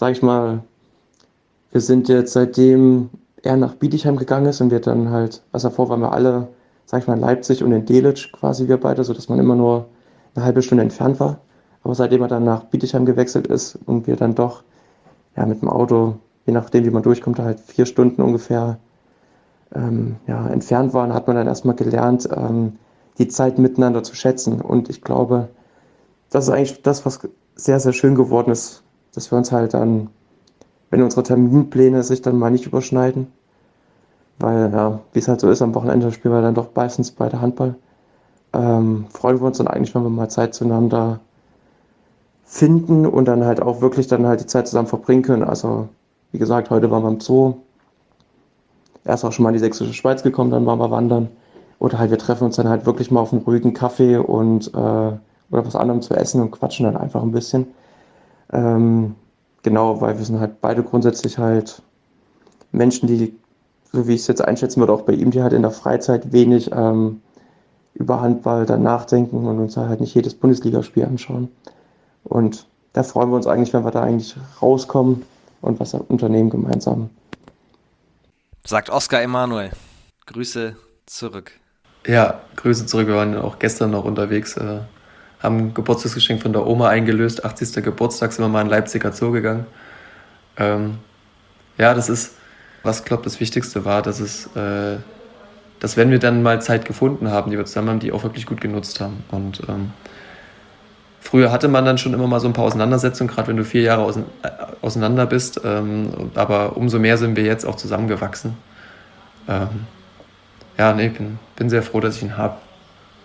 sind jetzt seitdem er nach Bietigheim gegangen ist und wir dann halt, davor waren wir alle, in Leipzig und in Delitzsch quasi wir beide, sodass man immer nur eine halbe Stunde entfernt war. Aber seitdem er dann nach Bietigheim gewechselt ist und wir dann doch mit dem Auto, je nachdem wie man durchkommt, halt 4 Stunden ungefähr entfernt waren, hat man dann erstmal gelernt, die Zeit miteinander zu schätzen. Und ich glaube, das ist eigentlich das, was sehr, sehr schön geworden ist, dass wir uns halt dann, wenn unsere Terminpläne sich dann mal nicht überschneiden, weil, wie es halt so ist, am Wochenende spielen wir dann doch meistens beide Handball, freuen wir uns dann eigentlich, wenn wir mal Zeit zueinander finden und dann halt auch wirklich dann halt die Zeit zusammen verbringen können. Also, wie gesagt, heute waren wir im Zoo. Er ist auch schon mal in die Sächsische Schweiz gekommen, dann waren wir wandern. Oder halt, wir treffen uns dann halt wirklich mal auf einen ruhigen Kaffee und oder was anderem zu essen und quatschen dann einfach ein bisschen. Genau, weil wir sind halt beide grundsätzlich halt Menschen, die, so wie ich es jetzt einschätzen würde, auch bei ihm, die halt in der Freizeit wenig über Handball dann nachdenken und uns halt nicht jedes Bundesligaspiel anschauen. Und da freuen wir uns eigentlich, wenn wir da eigentlich rauskommen und was unternehmen gemeinsam.
Sagt Oskar Emanuel. Grüße zurück.
Ja, Grüße zurück. Wir waren auch gestern noch unterwegs, haben ein Geburtstagsgeschenk von der Oma eingelöst. 80. Geburtstag sind wir mal in Leipziger Zoo gegangen. Das ist, was ich glaube, das Wichtigste war, dass wenn wir dann mal Zeit gefunden haben, die wir zusammen haben, die auch wirklich gut genutzt haben. Und früher hatte man dann schon immer mal so ein paar Auseinandersetzungen, gerade wenn du 4 Jahre auseinander bist. Aber umso mehr sind wir jetzt auch zusammengewachsen. Bin sehr froh, dass ich ihn habe.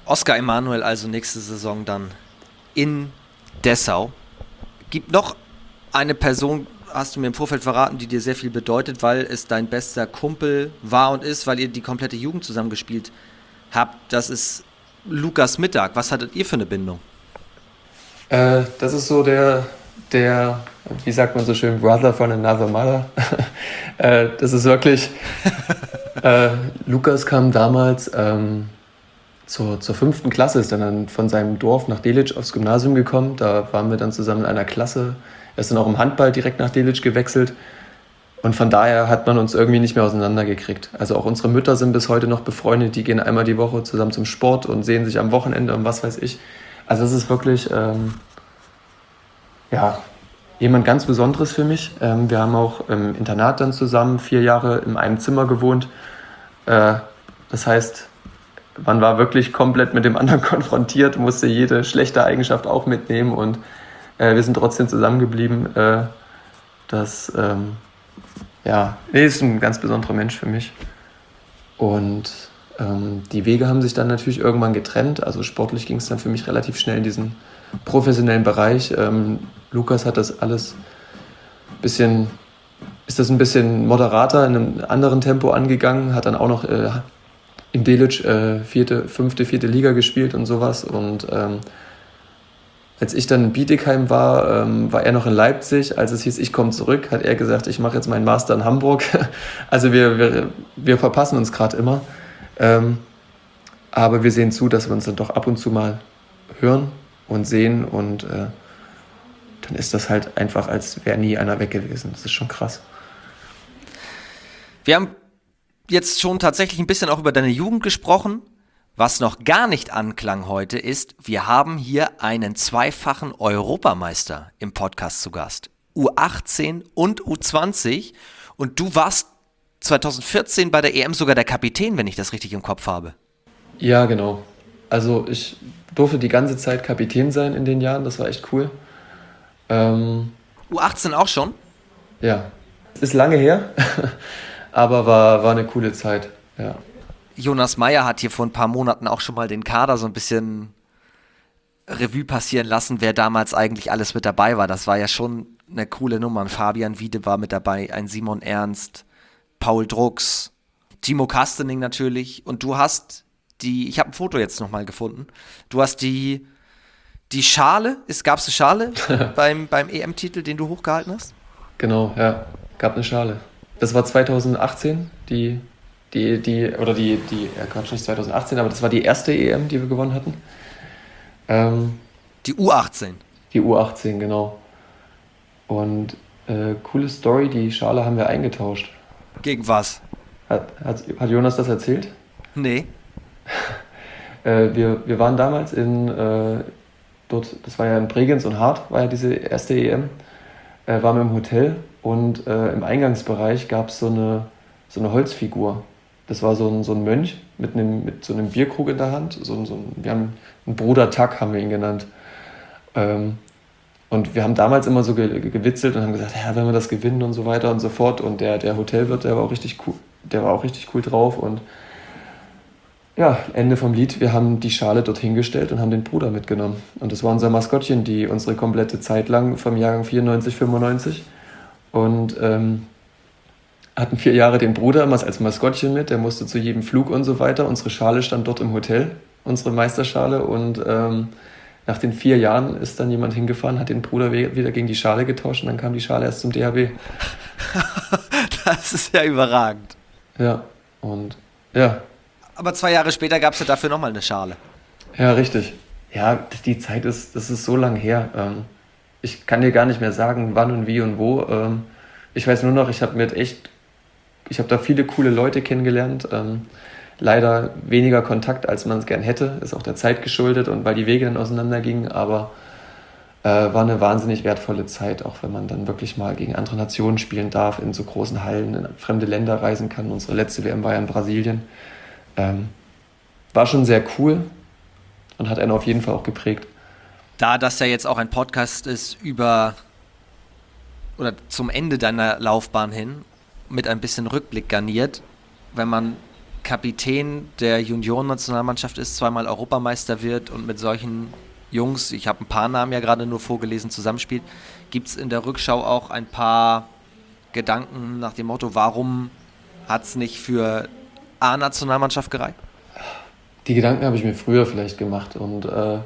Oscar Emanuel also nächste Saison dann in Dessau. Gibt noch eine Person, hast du mir im Vorfeld verraten, die dir sehr viel bedeutet, weil es dein bester Kumpel war und ist, weil ihr die komplette Jugend zusammengespielt habt. Das ist Lukas Mittag. Was hattet ihr für eine Bindung?
Das ist so der, wie sagt man so schön, Brother from another mother. Das ist wirklich, Lukas kam damals zur 5. Klasse, ist dann von seinem Dorf nach Delitzsch aufs Gymnasium gekommen. Da waren wir dann zusammen in einer Klasse. Er ist dann auch im Handball direkt nach Delitzsch gewechselt. Und von daher hat man uns irgendwie nicht mehr auseinandergekriegt. Also auch unsere Mütter sind bis heute noch befreundet. Die gehen einmal die Woche zusammen zum Sport und sehen sich am Wochenende und was weiß ich. Also es ist wirklich jemand ganz Besonderes für mich. Wir haben auch im Internat dann zusammen 4 Jahre in einem Zimmer gewohnt. Das heißt, man war wirklich komplett mit dem anderen konfrontiert, musste jede schlechte Eigenschaft auch mitnehmen und wir sind trotzdem zusammengeblieben. Ist ein ganz besonderer Mensch für mich. Und die Wege haben sich dann natürlich irgendwann getrennt. Also sportlich ging es dann für mich relativ schnell in diesen professionellen Bereich. Lukas hat das alles ist das ein bisschen moderater, in einem anderen Tempo angegangen, hat dann auch noch in Delitzsch 4. Liga gespielt und sowas. Und als ich dann in Bietigheim war, war er noch in Leipzig. Als es hieß, ich komme zurück, hat er gesagt, ich mache jetzt meinen Master in Hamburg. Also wir verpassen uns gerade immer. Aber wir sehen zu, dass wir uns dann doch ab und zu mal hören und sehen. Und dann ist das halt einfach, als wäre nie einer weg gewesen. Das ist schon krass.
Wir haben jetzt schon tatsächlich ein bisschen auch über deine Jugend gesprochen. Was noch gar nicht anklang heute ist, wir haben hier einen zweifachen Europameister im Podcast zu Gast. U18 und U20. Und du warst 2014 bei der EM sogar der Kapitän, wenn ich das richtig im Kopf habe.
Ja, genau. Also ich durfte die ganze Zeit Kapitän sein in den Jahren. Das war echt cool.
U18 auch schon?
Ja, ist lange her, aber war eine coole Zeit, ja.
Jonas Meyer hat hier vor ein paar Monaten auch schon mal den Kader so ein bisschen Revue passieren lassen, wer damals eigentlich alles mit dabei war. Das war ja schon eine coole Nummer. Ein Fabian Wiede war mit dabei, ein Simon Ernst, Paul Drucks, Timo Kastening natürlich. Und du hast ich habe ein Foto jetzt nochmal gefunden, du hast die Schale, gab es eine Schale beim EM-Titel, den du hochgehalten hast?
Genau, ja, gab eine Schale. Das war 2018, nicht 2018, aber das war die erste EM, die wir gewonnen hatten.
Die U18.
Die U18, genau. Und coole Story, die Schale haben wir eingetauscht.
Gegen was?
Hat Jonas das erzählt?
Nee.
Wir waren damals dort, das war ja in Bregenz und Hart, war ja diese erste EM, waren wir im Hotel und im Eingangsbereich gab es so eine Holzfigur. Das war so ein Mönch mit so einem Bierkrug in der Hand. Wir haben einen Bruder Tack, haben wir ihn genannt. Und wir haben damals immer so gewitzelt und haben gesagt, ja, wenn wir das gewinnen und so weiter und so fort. Und der Hotelwirt, der war auch richtig cool drauf. Und ja, Ende vom Lied, wir haben die Schale dort hingestellt und haben den Bruder mitgenommen. Und das war unser Maskottchen, unsere komplette Zeit lang vom Jahrgang 94, 95. Und hatten 4 Jahre den Bruder immer als Maskottchen mit, der musste zu jedem Flug und so weiter. Unsere Schale stand dort im Hotel, unsere Meisterschale. Und nach den 4 Jahren ist dann jemand hingefahren, hat den Bruder wieder gegen die Schale getauscht und dann kam die Schale erst zum DHB.
Das ist ja überragend.
Ja, und ja.
Aber 2 Jahre später gab es ja dafür nochmal eine Schale.
Ja, richtig. Ja, die Zeit das ist so lang her. Ich kann dir gar nicht mehr sagen, wann und wie und wo. Ich weiß nur noch, ich habe da viele coole Leute kennengelernt. Leider weniger Kontakt, als man es gern hätte. Ist auch der Zeit geschuldet und weil die Wege dann auseinandergingen. Aber war eine wahnsinnig wertvolle Zeit, auch wenn man dann wirklich mal gegen andere Nationen spielen darf, in so großen Hallen, in fremde Länder reisen kann. Unsere letzte WM war ja in Brasilien. War schon sehr cool und hat einen auf jeden Fall auch geprägt.
Da das ja jetzt auch ein Podcast ist zum Ende deiner Laufbahn hin, mit ein bisschen Rückblick garniert, wenn man Kapitän der Juniorennationalmannschaft ist, zweimal Europameister wird und mit solchen Jungs, ich habe ein paar Namen ja gerade nur vorgelesen, zusammenspielt, gibt es in der Rückschau auch ein paar Gedanken nach dem Motto, warum hat es nicht für A-Nationalmannschaft gereicht?
Die Gedanken habe ich mir früher vielleicht gemacht und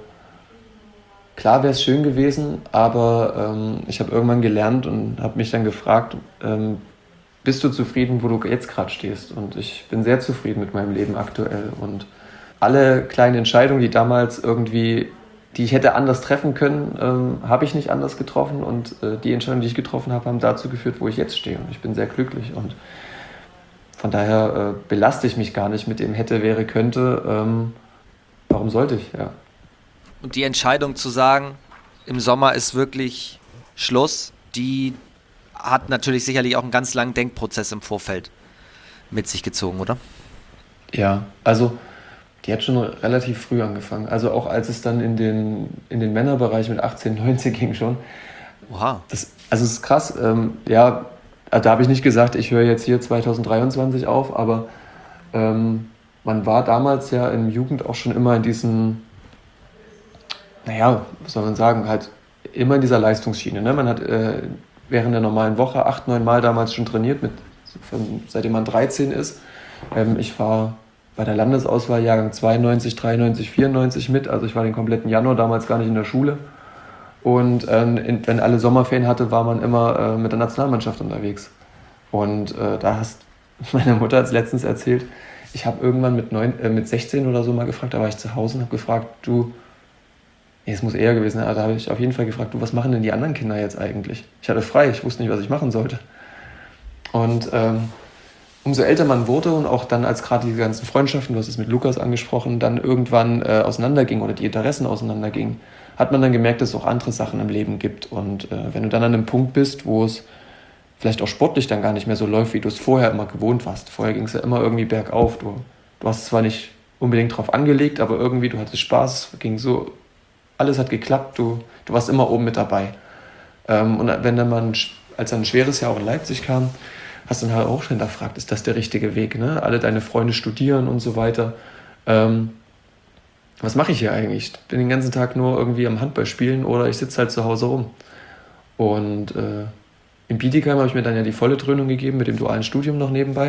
klar wäre es schön gewesen, aber ich habe irgendwann gelernt und habe mich dann gefragt, bist du zufrieden, wo du jetzt gerade stehst? Und ich bin sehr zufrieden mit meinem Leben aktuell und alle kleinen Entscheidungen, die damals irgendwie, die ich hätte anders treffen können, habe ich nicht anders getroffen und die Entscheidungen, die ich getroffen habe, haben dazu geführt, wo ich jetzt stehe und ich bin sehr glücklich und von daher belaste ich mich gar nicht mit dem hätte, wäre, könnte. Warum sollte ich, ja.
Und die Entscheidung zu sagen, im Sommer ist wirklich Schluss, die hat natürlich sicherlich auch einen ganz langen Denkprozess im Vorfeld mit sich gezogen, oder?
Ja, also die hat schon relativ früh angefangen. Also auch als es dann in den Männerbereich mit 18, 19 ging schon.
Oha.
Also es ist krass. Ja, da habe ich nicht gesagt, ich höre jetzt hier 2023 auf, aber man war damals ja in Jugend auch schon immer in diesen, naja, was soll man sagen, halt immer in dieser Leistungsschiene. Ne? Man hat während der normalen Woche 8, 9 Mal damals schon trainiert, seitdem man 13 ist. Ich war bei der Landesauswahl Jahrgang 92, 93, 94 mit. Also ich war den kompletten Januar damals gar nicht in der Schule. Und wenn alle Sommerferien hatte, war man immer mit der Nationalmannschaft unterwegs. Und da meine Mutter hat es letztens erzählt, ich habe irgendwann mit 16 oder so mal gefragt, da war ich zu Hause und habe gefragt, es muss eher gewesen sein, da habe ich auf jeden Fall gefragt, was machen denn die anderen Kinder jetzt eigentlich? Ich hatte frei, ich wusste nicht, was ich machen sollte. Und umso älter man wurde und auch dann, als gerade die ganzen Freundschaften, du hast es mit Lukas angesprochen, dann irgendwann auseinandergingen oder die Interessen auseinandergingen, hat man dann gemerkt, dass es auch andere Sachen im Leben gibt. Und wenn du dann an einem Punkt bist, wo es vielleicht auch sportlich dann gar nicht mehr so läuft, wie du es vorher immer gewohnt warst. Vorher ging es ja immer irgendwie bergauf. Du hast zwar nicht unbedingt drauf angelegt, aber irgendwie, du hattest Spaß, es ging so, alles hat geklappt, du warst immer oben mit dabei. Und wenn dann als dann ein schweres Jahr auch in Leipzig kam, hast du dann halt auch schon hinterfragt, ist das der richtige Weg? Ne? Alle deine Freunde studieren und so weiter. Was mache ich hier eigentlich? Ich bin den ganzen Tag nur irgendwie am Handball spielen oder ich sitze halt zu Hause rum. Und in Bietigheim habe ich mir dann ja die volle Dröhnung gegeben mit dem dualen Studium noch nebenbei.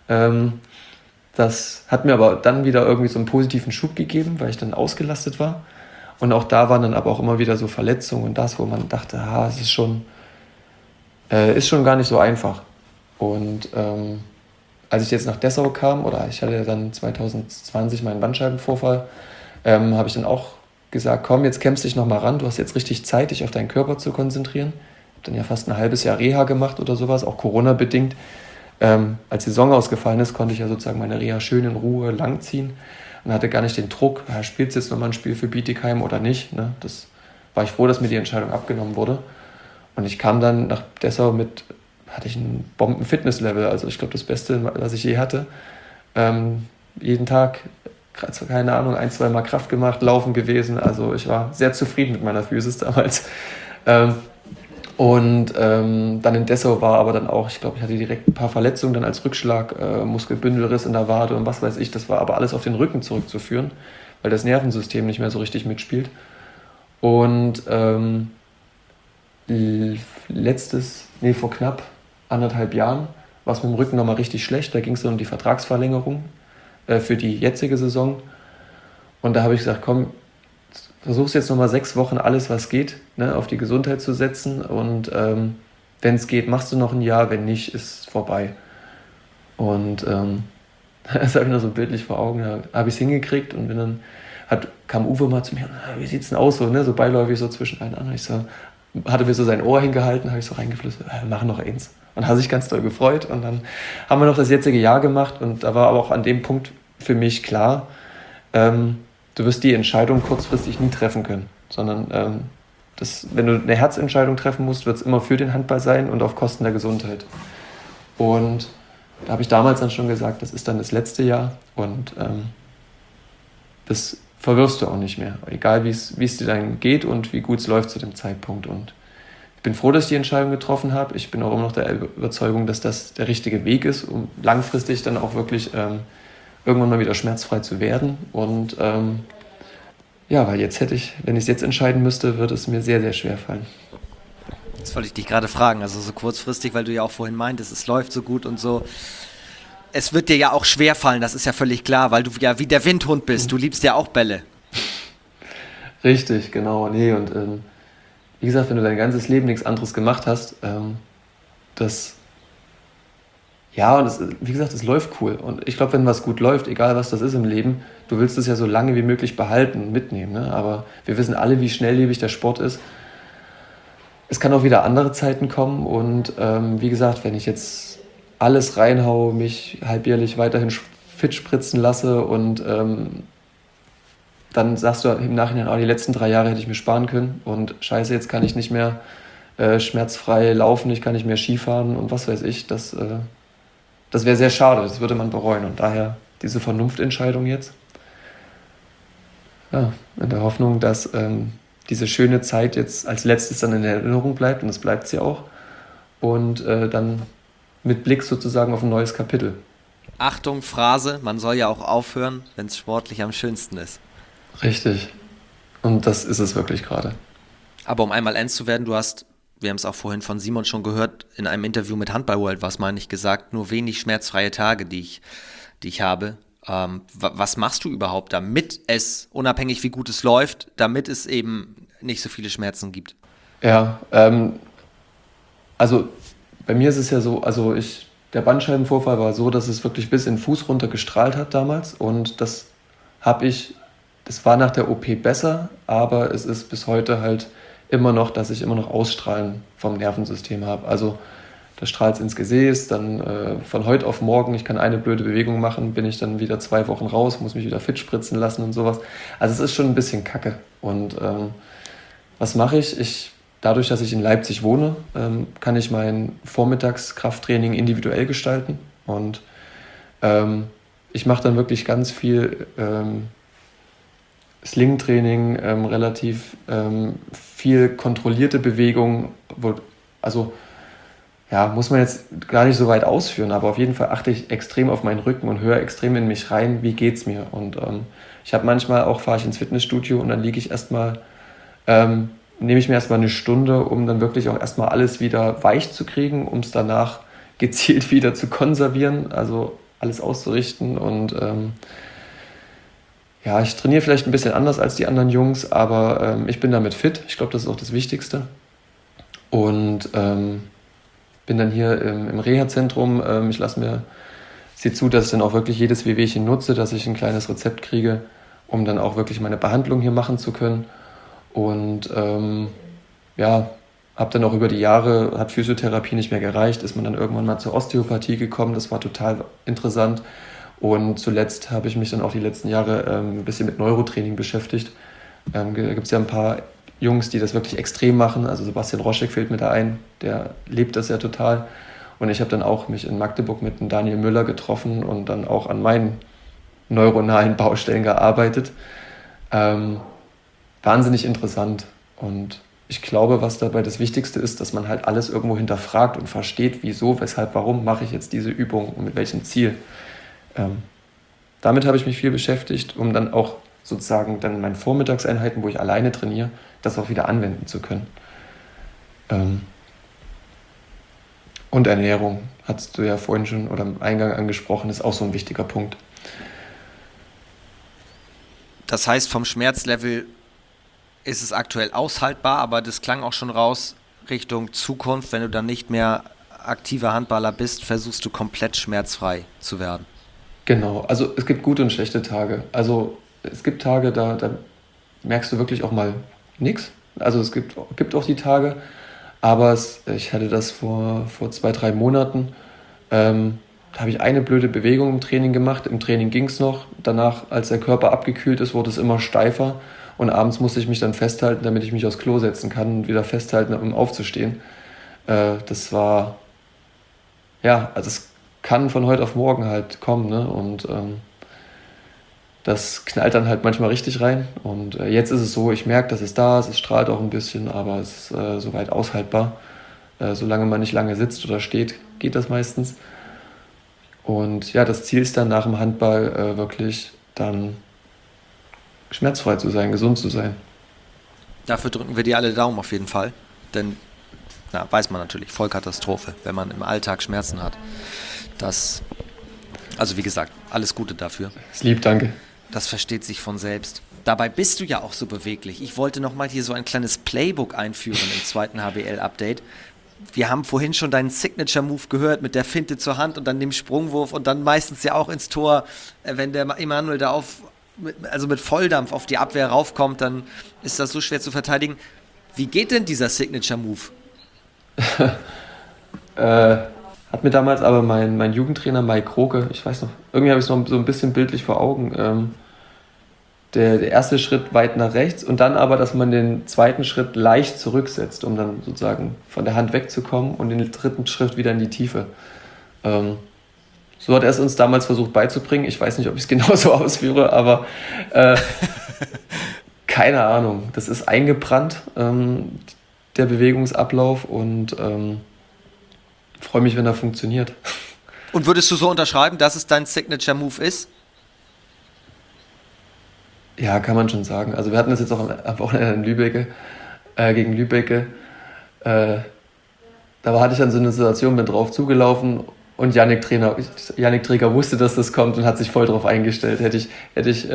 Das hat mir aber dann wieder irgendwie so einen positiven Schub gegeben, weil ich dann ausgelastet war. Und auch da waren dann aber auch immer wieder so Verletzungen und das, wo man dachte, es ist schon gar nicht so einfach. Und als ich jetzt nach Dessau kam, oder ich hatte ja dann 2020 meinen Bandscheibenvorfall, habe ich dann auch gesagt, komm, jetzt kämpfst dich nochmal ran, du hast jetzt richtig Zeit, dich auf deinen Körper zu konzentrieren. Ich habe dann ja fast ein halbes Jahr Reha gemacht oder sowas, auch Corona-bedingt. Als die Saison ausgefallen ist, konnte ich ja sozusagen meine Reha schön in Ruhe langziehen und hatte gar nicht den Druck, spielst du jetzt nochmal ein Spiel für Bietigheim oder nicht. Ne? Das war ich froh, dass mir die Entscheidung abgenommen wurde. Und ich kam dann nach Dessau hatte ich ein Bomben-Fitness-Level, also ich glaube das Beste, was ich je hatte. Jeden Tag, keine Ahnung, 1-2 Mal Kraft gemacht, laufen gewesen, also ich war sehr zufrieden mit meiner Physis damals. Und dann in Dessau war aber dann auch, ich glaube, ich hatte direkt ein paar Verletzungen dann als Rückschlag, Muskelbündelriss in der Wade und was weiß ich, das war aber alles auf den Rücken zurückzuführen, weil das Nervensystem nicht mehr so richtig mitspielt. Und vor knapp 1,5 Jahren war es mit dem Rücken nochmal richtig schlecht, da ging es dann um die Vertragsverlängerung für die jetzige Saison. Und da habe ich gesagt, komm, versuch's jetzt nochmal 6 Wochen alles, was geht, ne, auf die Gesundheit zu setzen. Und wenn es geht, machst du noch ein Jahr, wenn nicht, ist es vorbei. Und das habe ich noch so bildlich vor Augen, da habe ich es hingekriegt und kam Uwe mal zu mir, wie sieht's denn aus, so beiläufig so zwischen allen anderen. Ich so, hatte mir so sein Ohr hingehalten, habe ich so reingeflüstert, mach noch eins. Und hat sich ganz doll gefreut. Und dann haben wir noch das jetzige Jahr gemacht. Und da war aber auch an dem Punkt für mich klar, du wirst die Entscheidung kurzfristig nie treffen können. Sondern wenn du eine Herzentscheidung treffen musst, wird es immer für den Handball sein und auf Kosten der Gesundheit. Und da habe ich damals dann schon gesagt, das ist dann das letzte Jahr. Und das verwirfst du auch nicht mehr. Egal wie es dir dann geht und wie gut es läuft zu dem Zeitpunkt. Und ich bin froh, dass ich die Entscheidung getroffen habe. Ich bin auch immer noch der Überzeugung, dass das der richtige Weg ist, um langfristig dann auch wirklich irgendwann mal wieder schmerzfrei zu werden. Und ja, weil jetzt wenn ich es jetzt entscheiden müsste, würde es mir sehr, sehr schwer fallen.
Das wollte ich dich gerade fragen, also so kurzfristig, weil du ja auch vorhin meintest, es läuft so gut und so. Es wird dir ja auch schwer fallen, das ist ja völlig klar, weil du ja wie der Windhund bist, du liebst ja auch Bälle.
Richtig, genau. Nee, und wie gesagt, wenn du dein ganzes Leben nichts anderes gemacht hast, ja, und wie gesagt, es läuft cool. Und ich glaube, wenn was gut läuft, egal was das ist im Leben, du willst es ja so lange wie möglich behalten und mitnehmen. Ne? Aber wir wissen alle, wie schnelllebig der Sport ist. Es kann auch wieder andere Zeiten kommen. Und wie gesagt, wenn ich jetzt alles reinhaue, mich halbjährlich weiterhin fit spritzen lasse und dann sagst du im Nachhinein, die letzten 3 Jahre hätte ich mir sparen können. Und scheiße, jetzt kann ich nicht mehr schmerzfrei laufen, ich kann nicht mehr Skifahren und was weiß ich. Das wäre sehr schade, das würde man bereuen. Und daher diese Vernunftentscheidung jetzt. Ja, in der Hoffnung, dass diese schöne Zeit jetzt als letztes dann in Erinnerung bleibt. Und das bleibt sie auch. Und dann mit Blick sozusagen auf ein neues Kapitel.
Achtung, Phrase, man soll ja auch aufhören, wenn es sportlich am schönsten ist.
Richtig. Und das ist es wirklich gerade.
Aber um einmal ernst zu werden, wir haben es auch vorhin von Simon schon gehört, in einem Interview mit Handball World, was meine ich gesagt, nur wenig schmerzfreie Tage, die ich habe. Was machst du überhaupt, damit es, unabhängig wie gut es läuft, damit es eben nicht so viele Schmerzen gibt?
Ja, also bei mir ist es ja so, der Bandscheibenvorfall war so, dass es wirklich bis in den Fuß runter gestrahlt hat damals und das war nach der OP besser, aber es ist bis heute halt immer noch, dass ich immer noch Ausstrahlen vom Nervensystem habe. Also da strahlt es ins Gesäß, dann von heute auf morgen, ich kann eine blöde Bewegung machen, bin ich dann wieder 2 Wochen raus, muss mich wieder fit spritzen lassen und sowas. Also es ist schon ein bisschen kacke. Und was mache ich? Dadurch, dass ich in Leipzig wohne, kann ich mein Vormittagskrafttraining individuell gestalten. Und ich mache dann wirklich ganz viel Sling-Training, relativ viel kontrollierte Bewegung, muss man jetzt gar nicht so weit ausführen, aber auf jeden Fall achte ich extrem auf meinen Rücken und höre extrem in mich rein, wie geht's mir. Und ich habe manchmal auch, fahre ich ins Fitnessstudio und dann nehme ich mir erstmal eine Stunde, um dann wirklich auch erstmal alles wieder weich zu kriegen, um es danach gezielt wieder zu konservieren, also alles auszurichten. Und ich trainiere vielleicht ein bisschen anders als die anderen Jungs, aber ich bin damit fit. Ich glaube, das ist auch das Wichtigste. Und bin dann hier im Reha-Zentrum. Sehe zu, dass ich dann auch wirklich jedes Wehwehchen nutze, dass ich ein kleines Rezept kriege, um dann auch wirklich meine Behandlung hier machen zu können. Und habe dann auch über die Jahre, hat Physiotherapie nicht mehr gereicht, ist man dann irgendwann mal zur Osteopathie gekommen. Das war total interessant. Und zuletzt habe ich mich dann auch die letzten Jahre ein bisschen mit Neurotraining beschäftigt. Da gibt es ja ein paar Jungs, die das wirklich extrem machen. Also Sebastian Roschek fällt mir da ein, der lebt das ja total. Und ich habe dann auch mich in Magdeburg mit dem Daniel Müller getroffen und dann auch an meinen neuronalen Baustellen gearbeitet. Wahnsinnig interessant. Und ich glaube, was dabei das Wichtigste ist, dass man halt alles irgendwo hinterfragt und versteht, wieso, weshalb, warum mache ich jetzt diese Übung und mit welchem Ziel. Damit habe ich mich viel beschäftigt, um dann auch sozusagen dann in meinen Vormittagseinheiten, wo ich alleine trainiere, das auch wieder anwenden zu können. Und Ernährung, hast du ja vorhin schon oder im Eingang angesprochen, ist auch so ein wichtiger Punkt.
Das heißt, vom Schmerzlevel ist es aktuell aushaltbar, aber das klang auch schon raus Richtung Zukunft, wenn du dann nicht mehr aktiver Handballer bist, versuchst du komplett schmerzfrei zu werden.
Genau, also es gibt gute und schlechte Tage. Also es gibt Tage, da merkst du wirklich auch mal nichts. Also es gibt auch die Tage, aber ich hatte das vor 2-3 Monaten. Da habe ich eine blöde Bewegung im Training gemacht. Im Training ging es noch. Danach, als der Körper abgekühlt ist, wurde es immer steifer. Und abends musste ich mich dann festhalten, damit ich mich aufs Klo setzen kann und wieder festhalten, um aufzustehen. Das war, also es kann von heute auf morgen halt kommen, ne? Und das knallt dann halt manchmal richtig rein. Und jetzt ist es so, ich merke, dass es da ist, es strahlt auch ein bisschen, aber es ist soweit aushaltbar. Solange man nicht lange sitzt oder steht, geht das meistens. Und ja, das Ziel ist dann nach dem Handball wirklich dann schmerzfrei zu sein, gesund zu sein.
Dafür drücken wir dir alle Daumen auf jeden Fall. Denn, weiß man natürlich, Vollkatastrophe, wenn man im Alltag Schmerzen hat. Also wie gesagt, alles Gute dafür.
Ist lieb, danke.
Das versteht sich von selbst. Dabei bist du ja auch so beweglich. Ich wollte nochmal hier so ein kleines Playbook einführen im zweiten HBL-Update. Wir haben vorhin schon deinen Signature-Move gehört mit der Finte zur Hand und dann dem Sprungwurf und dann meistens ja auch ins Tor, wenn der Emanuel da mit Volldampf auf die Abwehr raufkommt, dann ist das so schwer zu verteidigen. Wie geht denn dieser Signature-Move?
Hat mir damals aber mein Jugendtrainer Mike Kroke, ich weiß noch, irgendwie habe ich es noch so ein bisschen bildlich vor Augen, der erste Schritt weit nach rechts und dann aber, dass man den zweiten Schritt leicht zurücksetzt, um dann sozusagen von der Hand wegzukommen und den dritten Schritt wieder in die Tiefe. So hat er es uns damals versucht beizubringen. Ich weiß nicht, ob ich es genauso ausführe, aber keine Ahnung. Das ist eingebrannt, der Bewegungsablauf und freue mich, wenn er funktioniert.
Und würdest du so unterschreiben, dass es dein Signature-Move ist?
Ja, kann man schon sagen. Also wir hatten das jetzt auch am Wochenende in Lübbecke, gegen Lübbecke. Da hatte ich dann so eine Situation, bin drauf zugelaufen und Yannick Träger wusste, dass das kommt und hat sich voll drauf eingestellt. Hätte ich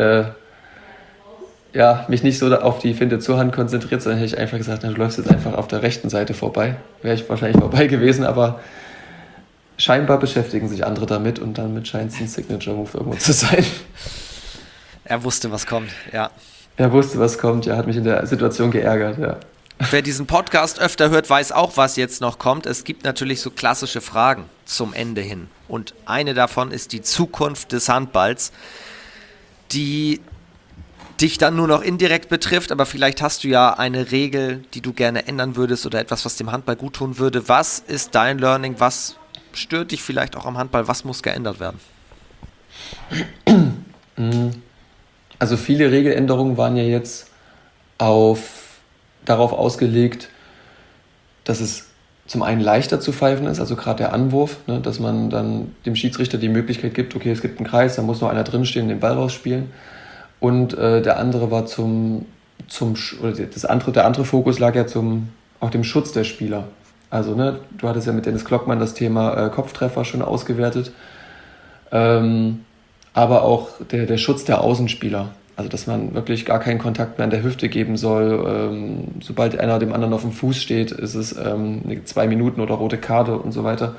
mich nicht so auf die Finte zur Hand konzentriert, sondern hätte ich einfach gesagt, du läufst jetzt einfach auf der rechten Seite vorbei. Wäre ich wahrscheinlich vorbei gewesen, aber scheinbar beschäftigen sich andere damit und damit scheint es ein Signature-Move irgendwo zu sein.
Er wusste, was kommt, ja.
Er wusste, was kommt, ja, hat mich in der Situation geärgert, ja.
Wer diesen Podcast öfter hört, weiß auch, was jetzt noch kommt. Es gibt natürlich so klassische Fragen zum Ende hin. Und eine davon ist die Zukunft des Handballs, die dich dann nur noch indirekt betrifft, aber vielleicht hast du ja eine Regel, die du gerne ändern würdest oder etwas, was dem Handball gut tun würde. Was ist dein Learning? Was stört dich vielleicht auch am Handball? Was muss geändert werden?
Also viele Regeländerungen waren ja jetzt darauf ausgelegt, dass es zum einen leichter zu pfeifen ist, also gerade der Anwurf, ne, dass man dann dem Schiedsrichter die Möglichkeit gibt, okay, es gibt einen Kreis, da muss noch einer drinstehen, den Ball rausspielen. Und der andere war der andere Fokus lag ja auf dem Schutz der Spieler. Also ne, du hattest ja mit Dennis Klockmann das Thema Kopftreffer schon ausgewertet, aber auch der Schutz der Außenspieler. Also dass man wirklich gar keinen Kontakt mehr an der Hüfte geben soll. Sobald einer dem anderen auf dem Fuß steht, ist es 2 Minuten oder rote Karte und so weiter.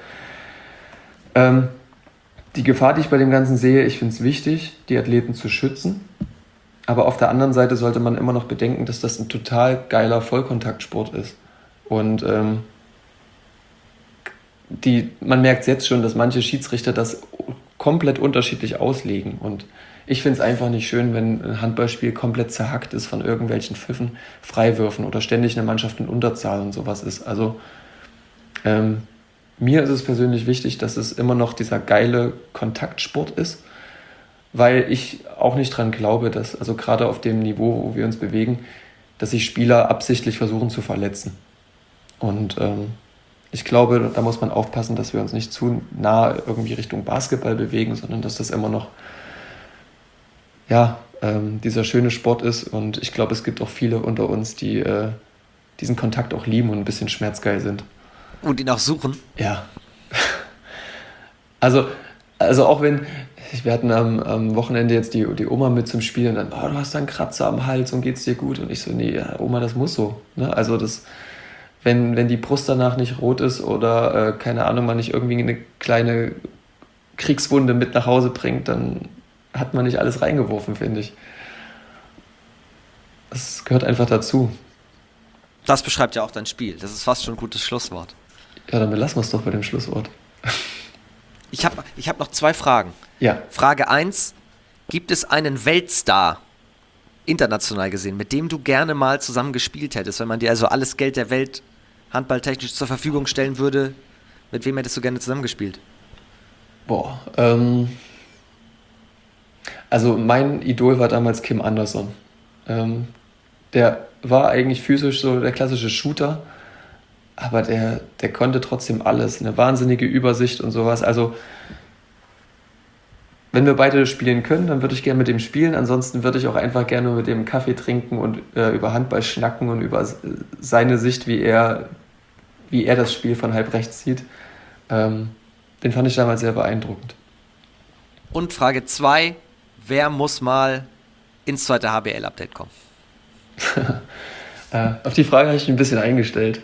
Die Gefahr, die ich bei dem Ganzen sehe, ich finde es wichtig, die Athleten zu schützen. Aber auf der anderen Seite sollte man immer noch bedenken, dass das ein total geiler Vollkontaktsport ist. Und man merkt es jetzt schon, dass manche Schiedsrichter das komplett unterschiedlich auslegen. Und ich finde es einfach nicht schön, wenn ein Handballspiel komplett zerhackt ist von irgendwelchen Pfiffen, Freiwürfen oder ständig eine Mannschaft in Unterzahl und sowas ist. Also mir ist es persönlich wichtig, dass es immer noch dieser geile Kontaktsport ist, weil ich auch nicht dran glaube, dass, also gerade auf dem Niveau, wo wir uns bewegen, dass sich Spieler absichtlich versuchen zu verletzen. Und ich glaube, da muss man aufpassen, dass wir uns nicht zu nah irgendwie Richtung Basketball bewegen, sondern dass das immer noch dieser schöne Sport ist. Und ich glaube, es gibt auch viele unter uns, die diesen Kontakt auch lieben und ein bisschen schmerzgeil sind.
Und ihn auch suchen?
Ja. Also auch wenn, wir hatten am Wochenende jetzt die Oma mit zum Spiel und dann, du hast da einen Kratzer am Hals und geht's dir gut? Und ich so, nee, ja, Oma, das muss so. Ne? Also wenn die Brust danach nicht rot ist oder, keine Ahnung, man nicht irgendwie eine kleine Kriegswunde mit nach Hause bringt, dann hat man nicht alles reingeworfen, finde ich. Das gehört einfach dazu.
Das beschreibt ja auch dein Spiel. Das ist fast schon ein gutes Schlusswort.
Ja, dann belassen wir es doch bei dem Schlusswort.
Ich hab noch 2 Fragen.
Ja.
Frage 1. Gibt es einen Weltstar, international gesehen, mit dem du gerne mal zusammen gespielt hättest, wenn man dir also alles Geld der Welt handballtechnisch zur Verfügung stellen würde? Mit wem hättest du gerne zusammengespielt?
Also mein Idol war damals Kim Anderson. Der war eigentlich physisch so der klassische Shooter, aber der konnte trotzdem alles, eine wahnsinnige Übersicht und sowas. Also wenn wir beide spielen können, dann würde ich gerne mit dem spielen. Ansonsten würde ich auch einfach gerne mit dem Kaffee trinken und über Handball schnacken und über seine Sicht, wie er das Spiel von halb rechts sieht. Den fand ich damals sehr beeindruckend.
Und Frage 2, wer muss mal ins zweite HBL-Update kommen?
Auf die Frage habe ich mich ein bisschen eingestellt.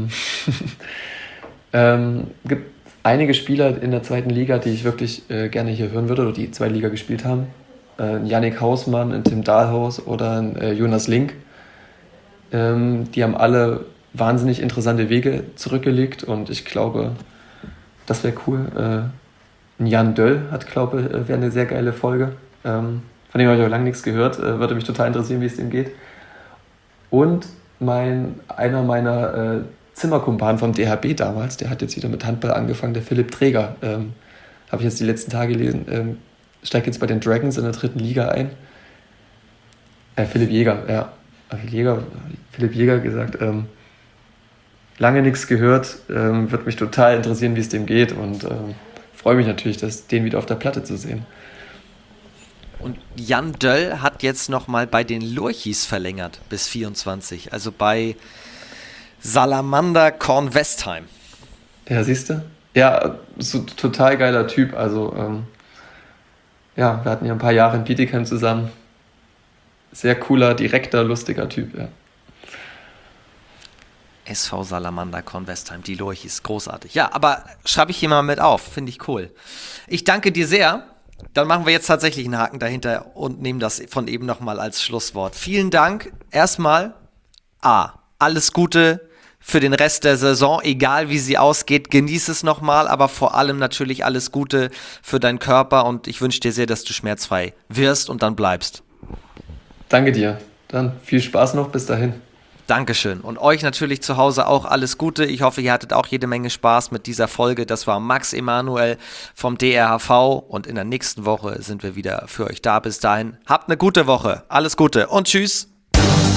Gibt einige Spieler in der zweiten Liga, die ich wirklich gerne hier hören würde, oder die zweite Liga gespielt haben. Yannick Hausmann, ein Tim Dahlhaus oder ein Jonas Link. Die haben alle wahnsinnig interessante Wege zurückgelegt und ich glaube, das wäre cool. Ein Jan Döll wäre eine sehr geile Folge. Von dem habe ich auch lange nichts gehört. Würde mich total interessieren, wie es dem geht. Und einer meiner Zimmerkumpanen vom DHB damals, der hat jetzt wieder mit Handball angefangen, der Philipp Träger. Habe ich jetzt die letzten Tage gelesen. Steigt jetzt bei den Dragons in der 3. Liga ein. Philipp Jäger, ja. Philipp Jäger gesagt. Lange nichts gehört. Würde mich total interessieren, wie es dem geht. Und freue mich natürlich, den wieder auf der Platte zu sehen.
Und Jan Döll hat jetzt nochmal bei den Lurchis verlängert bis 24, also bei Salamander Kornwestheim.
Ja, siehst du? Ja, so total geiler Typ. Also, wir hatten ja ein paar Jahre in Bietigheim zusammen. Sehr cooler, direkter, lustiger Typ, ja.
SV Salamander Kornwestheim, die Lurchis, großartig. Ja, aber schreibe ich hier mal mit auf, finde ich cool. Ich danke dir sehr. Dann machen wir jetzt tatsächlich einen Haken dahinter und nehmen das von eben nochmal als Schlusswort. Vielen Dank. Erstmal, alles Gute für den Rest der Saison, egal wie sie ausgeht. Genieß es nochmal, aber vor allem natürlich alles Gute für deinen Körper und ich wünsche dir sehr, dass du schmerzfrei wirst und dann bleibst.
Danke dir. Dann viel Spaß noch. Bis dahin.
Dankeschön. Und euch natürlich zu Hause auch alles Gute. Ich hoffe, ihr hattet auch jede Menge Spaß mit dieser Folge. Das war Max Emanuel vom DRHV und in der nächsten Woche sind wir wieder für euch da. Bis dahin, habt eine gute Woche. Alles Gute und tschüss.